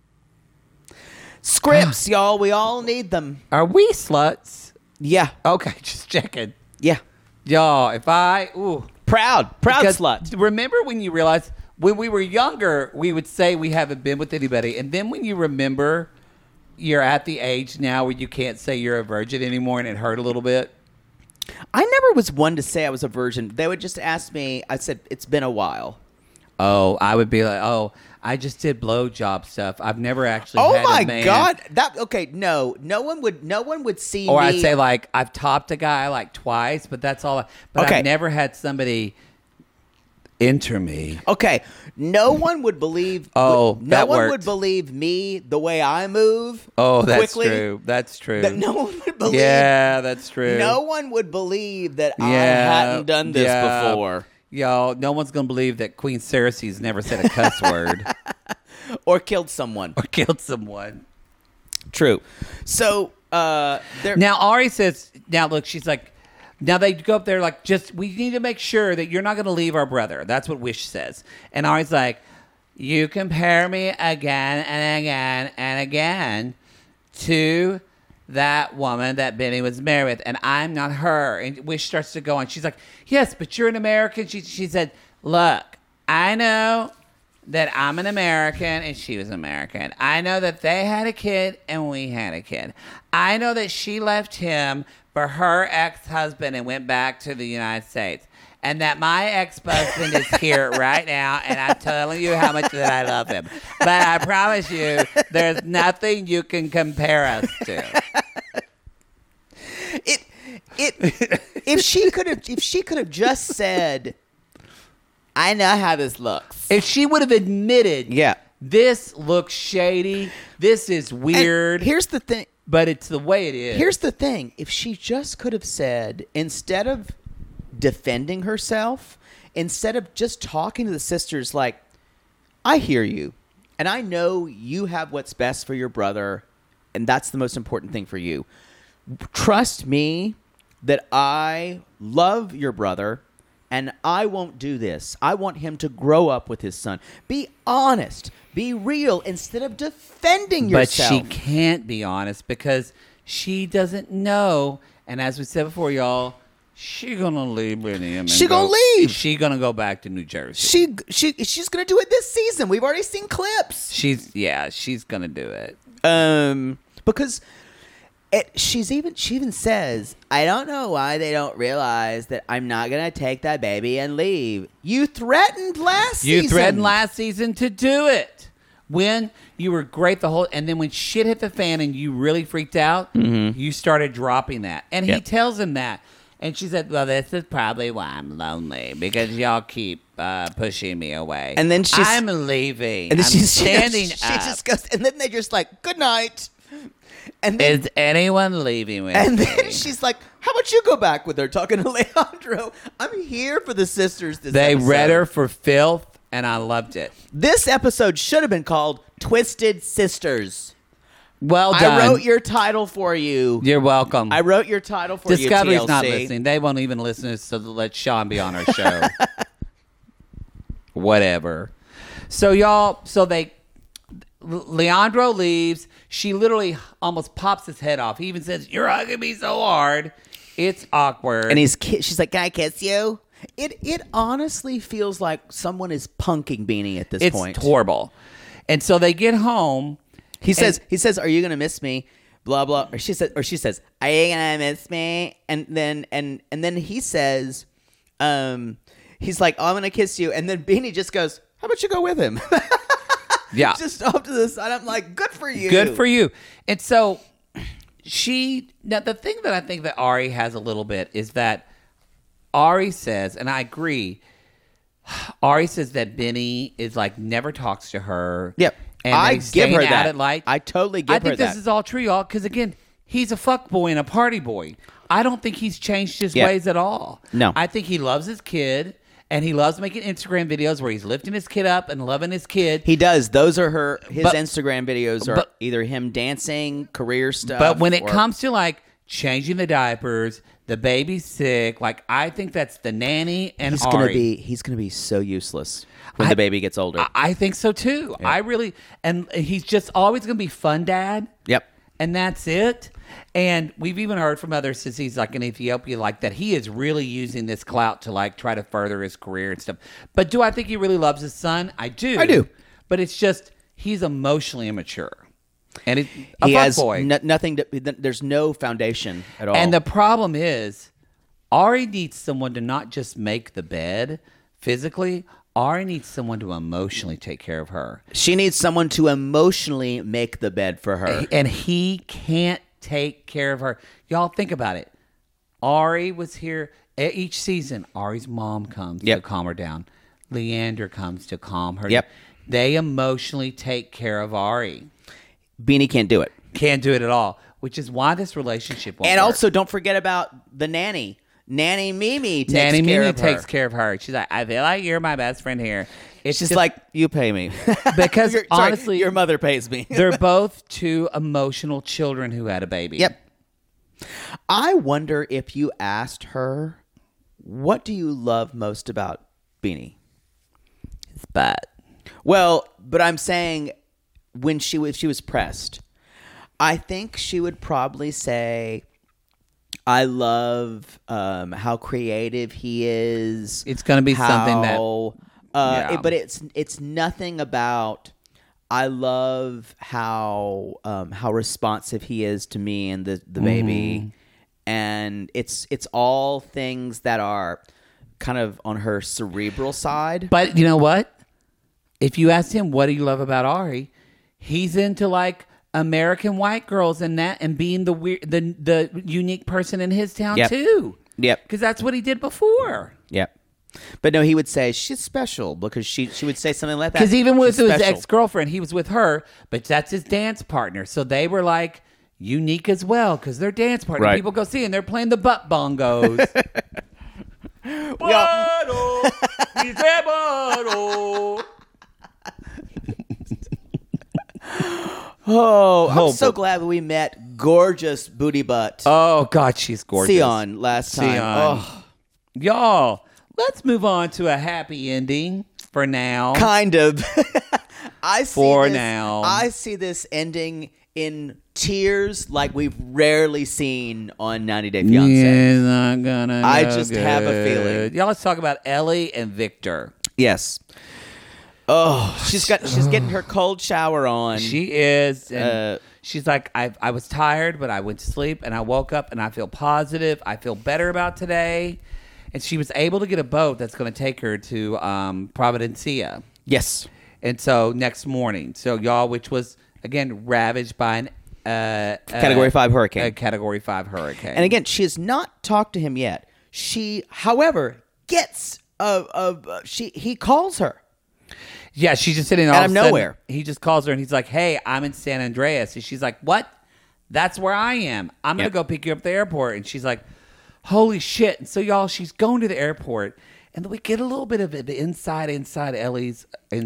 Speaker 1: Scripts, y'all. We all need them.
Speaker 2: Are we sluts?
Speaker 1: Yeah.
Speaker 2: Okay, just checking.
Speaker 1: Yeah.
Speaker 2: Y'all,
Speaker 1: Proud
Speaker 2: because
Speaker 1: slut.
Speaker 2: Remember when you realized when we were younger, we would say we haven't been with anybody, and then when you remember you're at the age now where you can't say you're a virgin anymore, and it hurt a little bit.
Speaker 1: I never was one to say I was a virgin. They would just ask me. I said it's been a while.
Speaker 2: Oh, I would be like, I just did blowjob stuff. I've never actually.
Speaker 1: Oh
Speaker 2: had
Speaker 1: my
Speaker 2: a man.
Speaker 1: God! No one would see
Speaker 2: Or
Speaker 1: me.
Speaker 2: I'd say like I've topped a guy like twice, but that's all. But
Speaker 1: Okay.
Speaker 2: I've never had somebody enter me.
Speaker 1: Okay, no one would believe.
Speaker 2: Oh,
Speaker 1: no
Speaker 2: that
Speaker 1: one
Speaker 2: worked.
Speaker 1: would believe me the way I move.
Speaker 2: Oh, that's
Speaker 1: quickly.
Speaker 2: true. That's true.
Speaker 1: That no one would believe.
Speaker 2: Yeah, that's true.
Speaker 1: No one would believe that I
Speaker 2: Yeah,
Speaker 1: hadn't done this
Speaker 2: yeah.
Speaker 1: before.
Speaker 2: Y'all, no one's going to believe that Queen Cersei's never said a cuss word
Speaker 1: Or killed someone.
Speaker 2: or killed someone.
Speaker 1: True. So,
Speaker 2: Now, Ari says, look, she's like, now they go up there like, we need to make sure that you're not going to leave our brother. That's what Wish says. And Ari's like, you compare me again and again and again to that woman that Benny was married with, and I'm not her. And Wish starts to go on. She's like, yes, but you're an American. She said, look, I know that I'm an American and she was American. I know that they had a kid and we had a kid. I know that she left him for her ex-husband and went back to the United States. And that my ex-husband is here right now, and I'm telling you how much that I love him. But I promise you, there's nothing you can compare us to.
Speaker 1: If she could have just said, I know how this looks.
Speaker 2: If she would have admitted,
Speaker 1: Yeah.
Speaker 2: this looks shady, this is weird.
Speaker 1: And here's the thing.
Speaker 2: but it's the way it is.
Speaker 1: Here's the thing. If she just could have said, instead of defending herself, instead of just talking to the sisters like, I hear you, and I know you have what's best for your brother, and that's the most important thing for you. Trust me that I love your brother, and I won't do this. I want him to grow up with his son. Be honest. Be real instead of defending yourself.
Speaker 2: But she can't be honest because she doesn't know. And as we said before, y'all, she's going to leave Benny.
Speaker 1: She gonna leave.
Speaker 2: She's going to go back to New Jersey.
Speaker 1: She's going to do it this season. We've already seen clips.
Speaker 2: She's going to do it.
Speaker 1: Because she even says, I don't know why they don't realize that I'm not going to take that baby and leave. You threatened last season.
Speaker 2: You threatened last season to do it. When you were great and then when shit hit the fan and you really freaked out, you started dropping that. And he tells him that. And she said, well, this is probably why I'm lonely, because y'all keep pushing me away.
Speaker 1: And then
Speaker 2: I'm leaving.
Speaker 1: And then
Speaker 2: I'm standing up.
Speaker 1: She just goes, and then they just like, good night. And then,
Speaker 2: is anyone leaving with
Speaker 1: and
Speaker 2: me?
Speaker 1: then she's like, how about you go back with her, talking to Leandro? I'm here for the sisters this
Speaker 2: They
Speaker 1: episode.
Speaker 2: read her for filth, and I loved it.
Speaker 1: This episode should have been called Twisted Sisters.
Speaker 2: Well done.
Speaker 1: I wrote your title for you.
Speaker 2: You're welcome.
Speaker 1: I wrote your title for
Speaker 2: Discovery's
Speaker 1: you, TLC.
Speaker 2: not listening. They won't even listen, so let Sean be on our show. Whatever. So, y'all, Leandro leaves. She literally almost pops his head off. He even says, you're hugging me so hard. It's awkward.
Speaker 1: And she's like, can I kiss you? It honestly feels like someone is punking Beanie at this point.
Speaker 2: It's horrible. And so they get home.
Speaker 1: He says, are you going to miss me? Blah, blah. Or she says, are you going to miss me? And then he says, he's like, oh, I'm going to kiss you. And then Beanie just goes, how about you go with him?
Speaker 2: Yeah.
Speaker 1: Just off to the side. I'm like, good for you.
Speaker 2: Good for you. And so now the thing that I think that Ari has a little bit is that Ari says, and I agree, Ari says that Benny is like never talks to her.
Speaker 1: Yep.
Speaker 2: And
Speaker 1: I
Speaker 2: they
Speaker 1: give
Speaker 2: staying
Speaker 1: her
Speaker 2: out
Speaker 1: that.
Speaker 2: at light.
Speaker 1: I totally give her that.
Speaker 2: I think this is all true, y'all, because again, he's a fuck boy and a party boy. I don't think he's changed his ways at all.
Speaker 1: No.
Speaker 2: I think he loves his kid. And he loves making Instagram videos where he's lifting his kid up and loving his kid.
Speaker 1: He does. Those are his
Speaker 2: But-
Speaker 1: Instagram videos are either him dancing, career stuff.
Speaker 2: But when it
Speaker 1: or-
Speaker 2: comes to like changing the diapers, the baby's sick, like I think that's the nanny and Ari.
Speaker 1: he's gonna be so useless when the baby gets older.
Speaker 2: I think so too.
Speaker 1: Yeah.
Speaker 2: I really, and he's just always going to be fun dad.
Speaker 1: Yep.
Speaker 2: And that's it. And we've even heard from other sissies like in Ethiopia, like that he is really using this clout to like try to further his career and stuff. But do I think he really loves his son? I do.
Speaker 1: I do.
Speaker 2: But it's just he's emotionally immature, and
Speaker 1: He
Speaker 2: fuck
Speaker 1: has
Speaker 2: boy.
Speaker 1: nothing. There's no foundation at all.
Speaker 2: And the problem is, Ari needs someone to not just make the bed physically. Ari needs someone to emotionally take care of her.
Speaker 1: she needs someone to emotionally make the bed for her.
Speaker 2: And he can't take care of her. Y'all think about it. Ari was here each season. Ari's mom comes to calm her down. Leander comes to calm her
Speaker 1: Yep.
Speaker 2: down. They emotionally take care of Ari.
Speaker 1: Beanie can't do it.
Speaker 2: Can't do it at all, which is why this relationship won't
Speaker 1: And
Speaker 2: work.
Speaker 1: also, don't forget about the nanny. Nanny Mimi takes
Speaker 2: Nanny
Speaker 1: care
Speaker 2: Mimi
Speaker 1: of her.
Speaker 2: takes care of her. She's like, I feel like you're my best friend here. It's
Speaker 1: She's
Speaker 2: just
Speaker 1: like, you pay me.
Speaker 2: Because
Speaker 1: Sorry,
Speaker 2: honestly,
Speaker 1: your mother pays me.
Speaker 2: they're both two emotional children who had a baby.
Speaker 1: Yep. I wonder if you asked her, what do you love most about Beanie?
Speaker 2: His butt.
Speaker 1: Well, but I'm saying when she was pressed, I think she would probably say, I love how creative he is.
Speaker 2: It's going to be something that...
Speaker 1: but it's nothing about. I love how responsive he is to me and the baby, and it's all things that are kind of on her cerebral side.
Speaker 2: But you know what? If you asked him what do you love about Ari, he's into like American white girls and that, and being the weird, the unique person in his town too.
Speaker 1: Yep.
Speaker 2: Because that's what he did before.
Speaker 1: Yep. But no, he would say she's special because she would say something like that.
Speaker 2: Because even with
Speaker 1: She's
Speaker 2: his
Speaker 1: special.
Speaker 2: ex-girlfriend, he was with her, but that's his dance partner. So they were like, unique as well because they're dance party.
Speaker 1: Right.
Speaker 2: People go see and they're playing the butt bongos. Bueno, dice bueno.
Speaker 1: Oh, I'm
Speaker 2: Oh,
Speaker 1: so
Speaker 2: but-
Speaker 1: glad we met gorgeous booty butt
Speaker 2: Oh God, she's gorgeous.
Speaker 1: Sion last time.
Speaker 2: Sion.
Speaker 1: Oh,
Speaker 2: Y'all, let's move on to a happy ending for now.
Speaker 1: kind of. I see
Speaker 2: For
Speaker 1: this,
Speaker 2: now.
Speaker 1: I see this ending in tears like we've rarely seen on 90 Day Fiancé.
Speaker 2: It's not gonna
Speaker 1: I
Speaker 2: go
Speaker 1: just have a
Speaker 2: good.
Speaker 1: feeling.
Speaker 2: Y'all, let's talk about Ellie and Victor.
Speaker 1: Yes. Oh, she's getting her cold shower on.
Speaker 2: She is. And she's like, I was tired, but I went to sleep and I woke up and I feel positive. I feel better about today. And she was able to get a boat that's going to take her to Providencia.
Speaker 1: Yes.
Speaker 2: And so next morning, so y'all, which was again ravaged by an
Speaker 1: Category 5 hurricane.
Speaker 2: A Category 5 hurricane.
Speaker 1: And again, she has not talked to him yet. She, however, gets he calls her.
Speaker 2: yeah, she's just sitting all
Speaker 1: Out
Speaker 2: of
Speaker 1: of
Speaker 2: a sudden,
Speaker 1: nowhere.
Speaker 2: He just calls her and he's like, "Hey, I'm in San Andreas." And she's like, "What? That's where I am. I'm gonna
Speaker 1: Yep.
Speaker 2: go pick you up at the airport." And she's like, "Holy shit!" And so y'all, she's going to the airport, and then we get a little bit of the inside Ellie's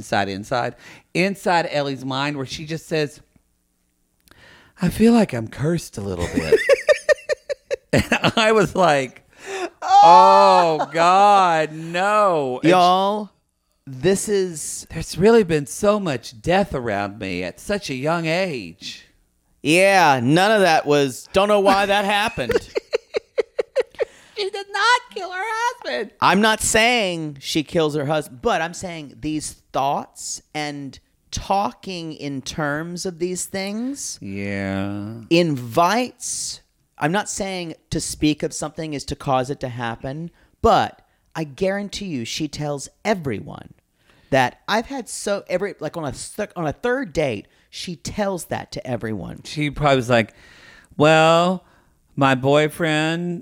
Speaker 2: mind, where she just says, "I feel like I'm cursed a little bit," and I was like, "Oh God, no!" And
Speaker 1: Y'all, this is,
Speaker 2: there's really been so much death around me at such a young age.
Speaker 1: yeah, none of that was, don't know why that happened.
Speaker 2: She did not kill her husband.
Speaker 1: I'm not saying she kills her husband, but I'm saying these thoughts and talking in terms of these things
Speaker 2: Yeah.
Speaker 1: invites, I'm not saying to speak of something is to cause it to happen, but I guarantee you she tells everyone that I've had like on a third date, she tells that to everyone.
Speaker 2: She probably was like, well, my boyfriend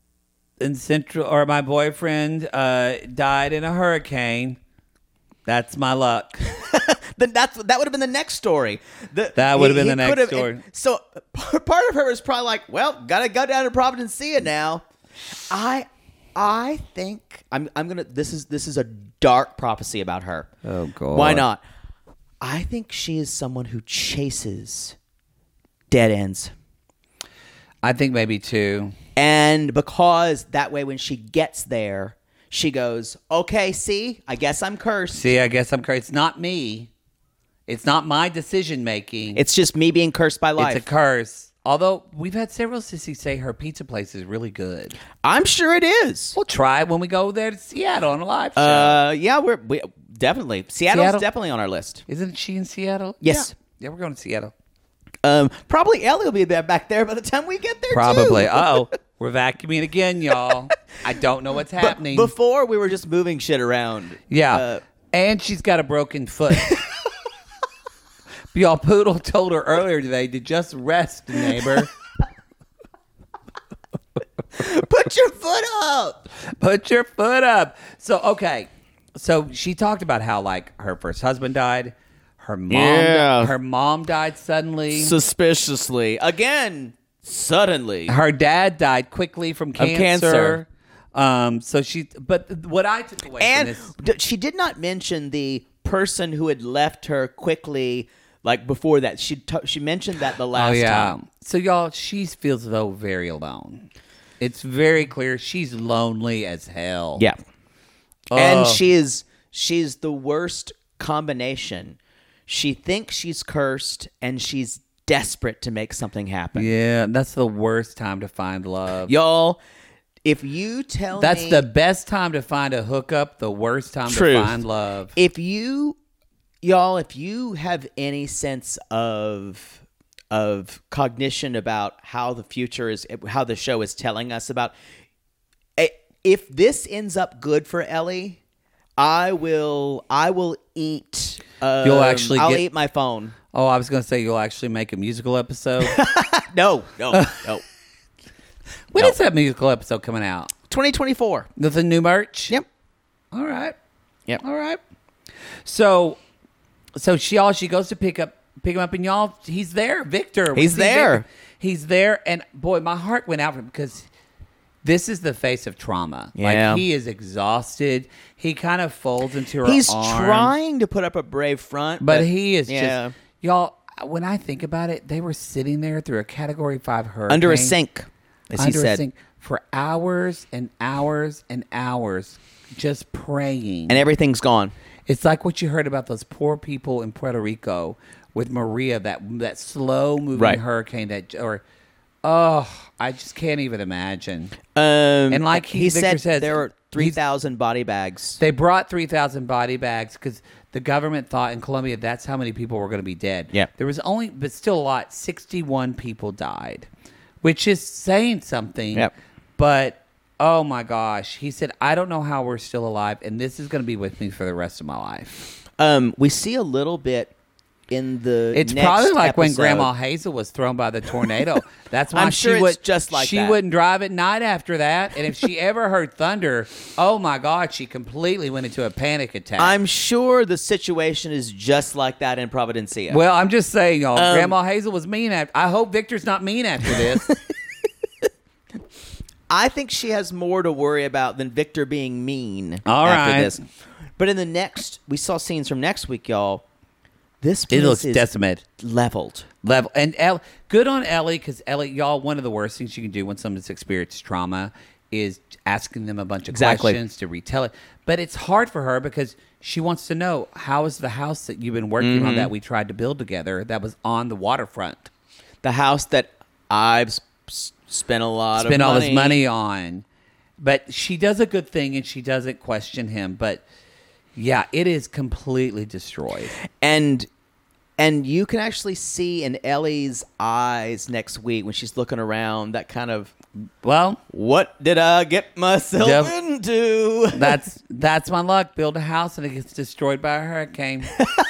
Speaker 2: died in a hurricane. That's my luck.
Speaker 1: Then that would have been the next story.
Speaker 2: That would have been the next
Speaker 1: could have-
Speaker 2: story.
Speaker 1: So part of her was probably like, well, gotta go down to Providencia now. I think I'm gonna. This is a dark prophecy about her.
Speaker 2: Oh, God.
Speaker 1: Why not? I think she is someone who chases dead ends,
Speaker 2: I think maybe two.
Speaker 1: and because that way when she gets there, she goes, "Okay, see, I guess I'm cursed.
Speaker 2: See, I guess I'm cursed. It's not me. It's not my decision making.
Speaker 1: It's just me being cursed by life."
Speaker 2: It's a curse. Although we've had several sissies say her pizza place is really good.
Speaker 1: I'm sure it is.
Speaker 2: We'll try it when we go there to Seattle on a live show.
Speaker 1: Yeah, we definitely Seattle's
Speaker 2: Seattle?
Speaker 1: definitely on our list.
Speaker 2: Isn't she in Seattle?
Speaker 1: Yes.
Speaker 2: Yeah, we're going to Seattle.
Speaker 1: Probably Ellie will be back there by the time we get there.
Speaker 2: Probably.
Speaker 1: too.
Speaker 2: Uh-oh. We're vacuuming again, y'all. I don't know what's
Speaker 1: But
Speaker 2: happening.
Speaker 1: before we were just moving shit around.
Speaker 2: Yeah. And she's got a broken foot. Y'all, Poodle told her earlier today to just rest, neighbor.
Speaker 1: Put your foot up.
Speaker 2: Put your foot up. So, okay. So she talked about how, like, her first husband died. Her mom died suddenly.
Speaker 1: Suspiciously. Again, suddenly.
Speaker 2: Her dad died quickly from cancer.
Speaker 1: cancer.
Speaker 2: But what I took away from
Speaker 1: And
Speaker 2: this,
Speaker 1: she did not mention the person who had left her quickly, like before that. She mentioned that the last time.
Speaker 2: So y'all, she feels though very alone. It's very clear she's lonely as hell.
Speaker 1: Yeah. And she's the worst combination. She thinks she's cursed and she's desperate to make something happen.
Speaker 2: Yeah, that's the worst time to find love.
Speaker 1: Y'all, if you tell
Speaker 2: That's
Speaker 1: me
Speaker 2: the best time to find a hookup, the worst time
Speaker 1: Truth.
Speaker 2: to find love.
Speaker 1: if you have any sense of cognition about how the future is, how the show is telling us about, if this ends up good for Ellie, I will eat. I'll eat my phone.
Speaker 2: Oh, I was going to say you'll actually make a musical episode.
Speaker 1: No.
Speaker 2: When is that musical episode coming out?
Speaker 1: 2024.
Speaker 2: With the new merch?
Speaker 1: Yep.
Speaker 2: All right.
Speaker 1: Yep.
Speaker 2: All right. So she goes to pick him up, and y'all, he's there. Victor.
Speaker 1: He's there.
Speaker 2: He's there, and boy, my heart went out for him because this is the face of trauma.
Speaker 1: Yeah.
Speaker 2: Like, he is exhausted. He kind of folds into her
Speaker 1: He's
Speaker 2: arms.
Speaker 1: trying to put up a brave front,
Speaker 2: But he is
Speaker 1: yeah.
Speaker 2: just... Y'all, when I think about it, they were sitting there through a Category 5 hurricane.
Speaker 1: under a sink, as he
Speaker 2: Under a
Speaker 1: said.
Speaker 2: sink for hours and hours and hours, just praying.
Speaker 1: And everything's gone.
Speaker 2: It's like what you heard about those poor people in Puerto Rico with Maria, that slow-moving
Speaker 1: Right.
Speaker 2: hurricane I just can't even imagine.
Speaker 1: And
Speaker 2: like
Speaker 1: he
Speaker 2: Victor
Speaker 1: said,
Speaker 2: says,
Speaker 1: there were 3,000 body bags.
Speaker 2: They brought 3,000 body bags because the government thought in Colombia that's how many people were going to be dead.
Speaker 1: Yeah.
Speaker 2: There was only, but still a lot, 61 people died, which is saying something.
Speaker 1: Yep.
Speaker 2: But, oh my gosh. He said, I don't know how we're still alive, and this is going to be with me for the rest of my life.
Speaker 1: We see a little bit in the
Speaker 2: It's
Speaker 1: next
Speaker 2: probably like when
Speaker 1: episode.
Speaker 2: Grandma Hazel was thrown by the tornado. That's why
Speaker 1: I'm sure
Speaker 2: she
Speaker 1: it's just like
Speaker 2: she
Speaker 1: that.
Speaker 2: wouldn't drive at night after that. And if she ever heard thunder, oh my God, she completely went into a panic attack.
Speaker 1: I'm sure the situation is just like that in Providencia.
Speaker 2: Well, I'm just saying, y'all. Grandma Hazel was mean. I hope Victor's not mean after this.
Speaker 1: I think she has more to worry about than Victor being mean
Speaker 2: All
Speaker 1: after
Speaker 2: right.
Speaker 1: this. But in the next, we saw scenes from next week, y'all. This
Speaker 2: It
Speaker 1: place
Speaker 2: looks
Speaker 1: is
Speaker 2: decimated.
Speaker 1: leveled.
Speaker 2: Level and good on Ellie, because Ellie, y'all, one of the worst things you can do when someone's experienced trauma is asking them a bunch of
Speaker 1: Exactly.
Speaker 2: questions to retell it. But it's hard for her because she wants to know, how is the house that you've been working on that we tried to build together that was on the waterfront?
Speaker 1: The house that I've spent a lot
Speaker 2: Spent
Speaker 1: of
Speaker 2: all
Speaker 1: money.
Speaker 2: his money on. But she does a good thing and she doesn't question him. But yeah, it is completely destroyed.
Speaker 1: And you can actually see in Ellie's eyes next week when she's looking around that kind of,
Speaker 2: Well,
Speaker 1: what did I get myself
Speaker 2: Yep.
Speaker 1: into?
Speaker 2: that's my luck. Build a house and it gets destroyed by a hurricane.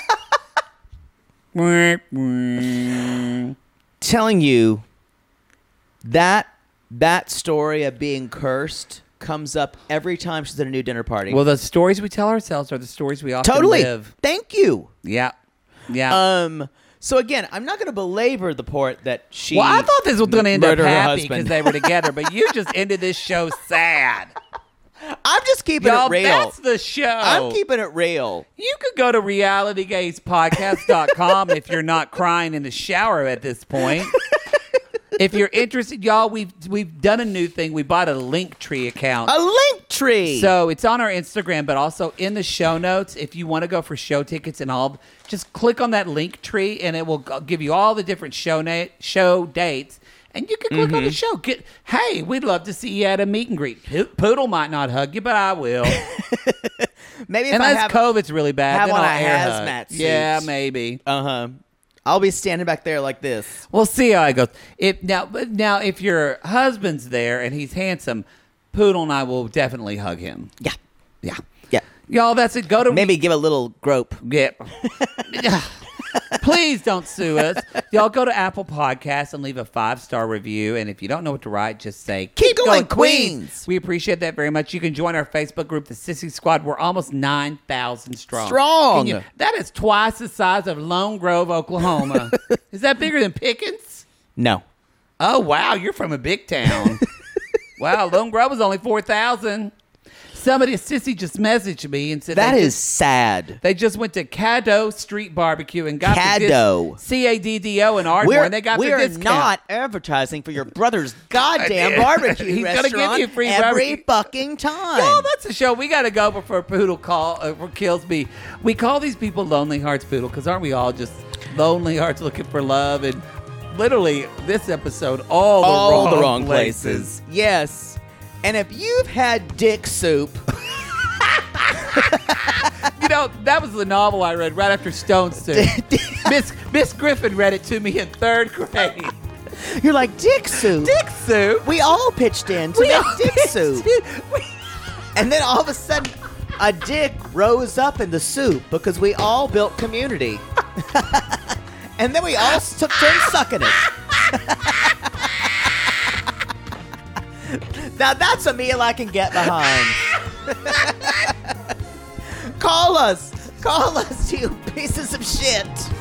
Speaker 1: Telling you that story of being cursed comes up every time she's at a new dinner party.
Speaker 2: Well, the stories we tell ourselves are the stories we often
Speaker 1: totally.
Speaker 2: live.
Speaker 1: Thank you.
Speaker 2: Yeah. Yeah.
Speaker 1: So again, I'm not going to belabor the part that she.
Speaker 2: well, I thought this was going to end up
Speaker 1: murdered her
Speaker 2: happy because
Speaker 1: husband.
Speaker 2: they were together, but you just ended this show sad.
Speaker 1: I'm just keeping
Speaker 2: Y'all,
Speaker 1: it real.
Speaker 2: that's the show.
Speaker 1: I'm keeping it real.
Speaker 2: You could go to realitygazepodcast.com if you're not crying in the shower at this point. If you're interested, y'all, we've done a new thing. We bought a Linktree account.
Speaker 1: A link tree.
Speaker 2: So it's on our Instagram, but also in the show notes. If you want to go for show tickets and all, just click on that link tree, and it will give you all the different show dates, and you can click on the show. Hey, we'd love to see you at a meet and greet. Poodle might not hug you, but I will.
Speaker 1: Maybe if I
Speaker 2: Unless
Speaker 1: have
Speaker 2: COVID's really bad,
Speaker 1: have
Speaker 2: then
Speaker 1: on
Speaker 2: I'll
Speaker 1: a
Speaker 2: air hug.
Speaker 1: hazmat suit.
Speaker 2: Yeah, maybe.
Speaker 1: I'll be standing back there like this.
Speaker 2: We'll see how it goes. Now, if your husband's there and he's handsome, Poodle and I will definitely hug him.
Speaker 1: Yeah.
Speaker 2: Yeah.
Speaker 1: Yeah.
Speaker 2: Y'all, that's it. Go to
Speaker 1: Maybe give a little grope.
Speaker 2: Yeah. Please don't sue us. Y'all go to Apple Podcasts and leave a 5-star review. And if you don't know what to write, just say,
Speaker 1: Keep going, Queens.
Speaker 2: We appreciate that very much. You can join our Facebook group, The Sissy Squad. We're almost 9,000 strong.
Speaker 1: Strong.
Speaker 2: That is twice the size of Lone Grove, Oklahoma. Is that bigger than Pickens?
Speaker 1: No.
Speaker 2: Oh, wow. You're from a big town. Wow. Lone Grove was only 4,000. Somebody, Sissy, just messaged me and said
Speaker 1: That is sad.
Speaker 2: they just went to Caddo Street Barbecue and got
Speaker 1: Caddo.
Speaker 2: CADDO in Ardmore, and they got
Speaker 1: we
Speaker 2: the
Speaker 1: are
Speaker 2: discount.
Speaker 1: not advertising for your brother's goddamn barbecue
Speaker 2: He's gonna
Speaker 1: restaurant
Speaker 2: give you free
Speaker 1: every
Speaker 2: barbecue.
Speaker 1: fucking time.
Speaker 2: Yo, that's a show. We got to go before Poodle kills me. We call these people Lonely Hearts, Poodle, because aren't we all just lonely hearts looking for love? And literally, this episode, all the wrong places.
Speaker 1: Yes. And if you've had dick soup,
Speaker 2: You know, that was the novel I read right after Stone Soup. Miss Griffin read it to me in 3rd grade.
Speaker 1: you're like, dick soup?
Speaker 2: Dick Soup?
Speaker 1: We all pitched in to
Speaker 2: We all
Speaker 1: make dick
Speaker 2: did
Speaker 1: soup.
Speaker 2: too.
Speaker 1: And then all of a sudden, a dick rose up in the soup because we all built community. And then we all took turns sucking it. Now that's a meal I can get behind. Call us, you pieces of shit.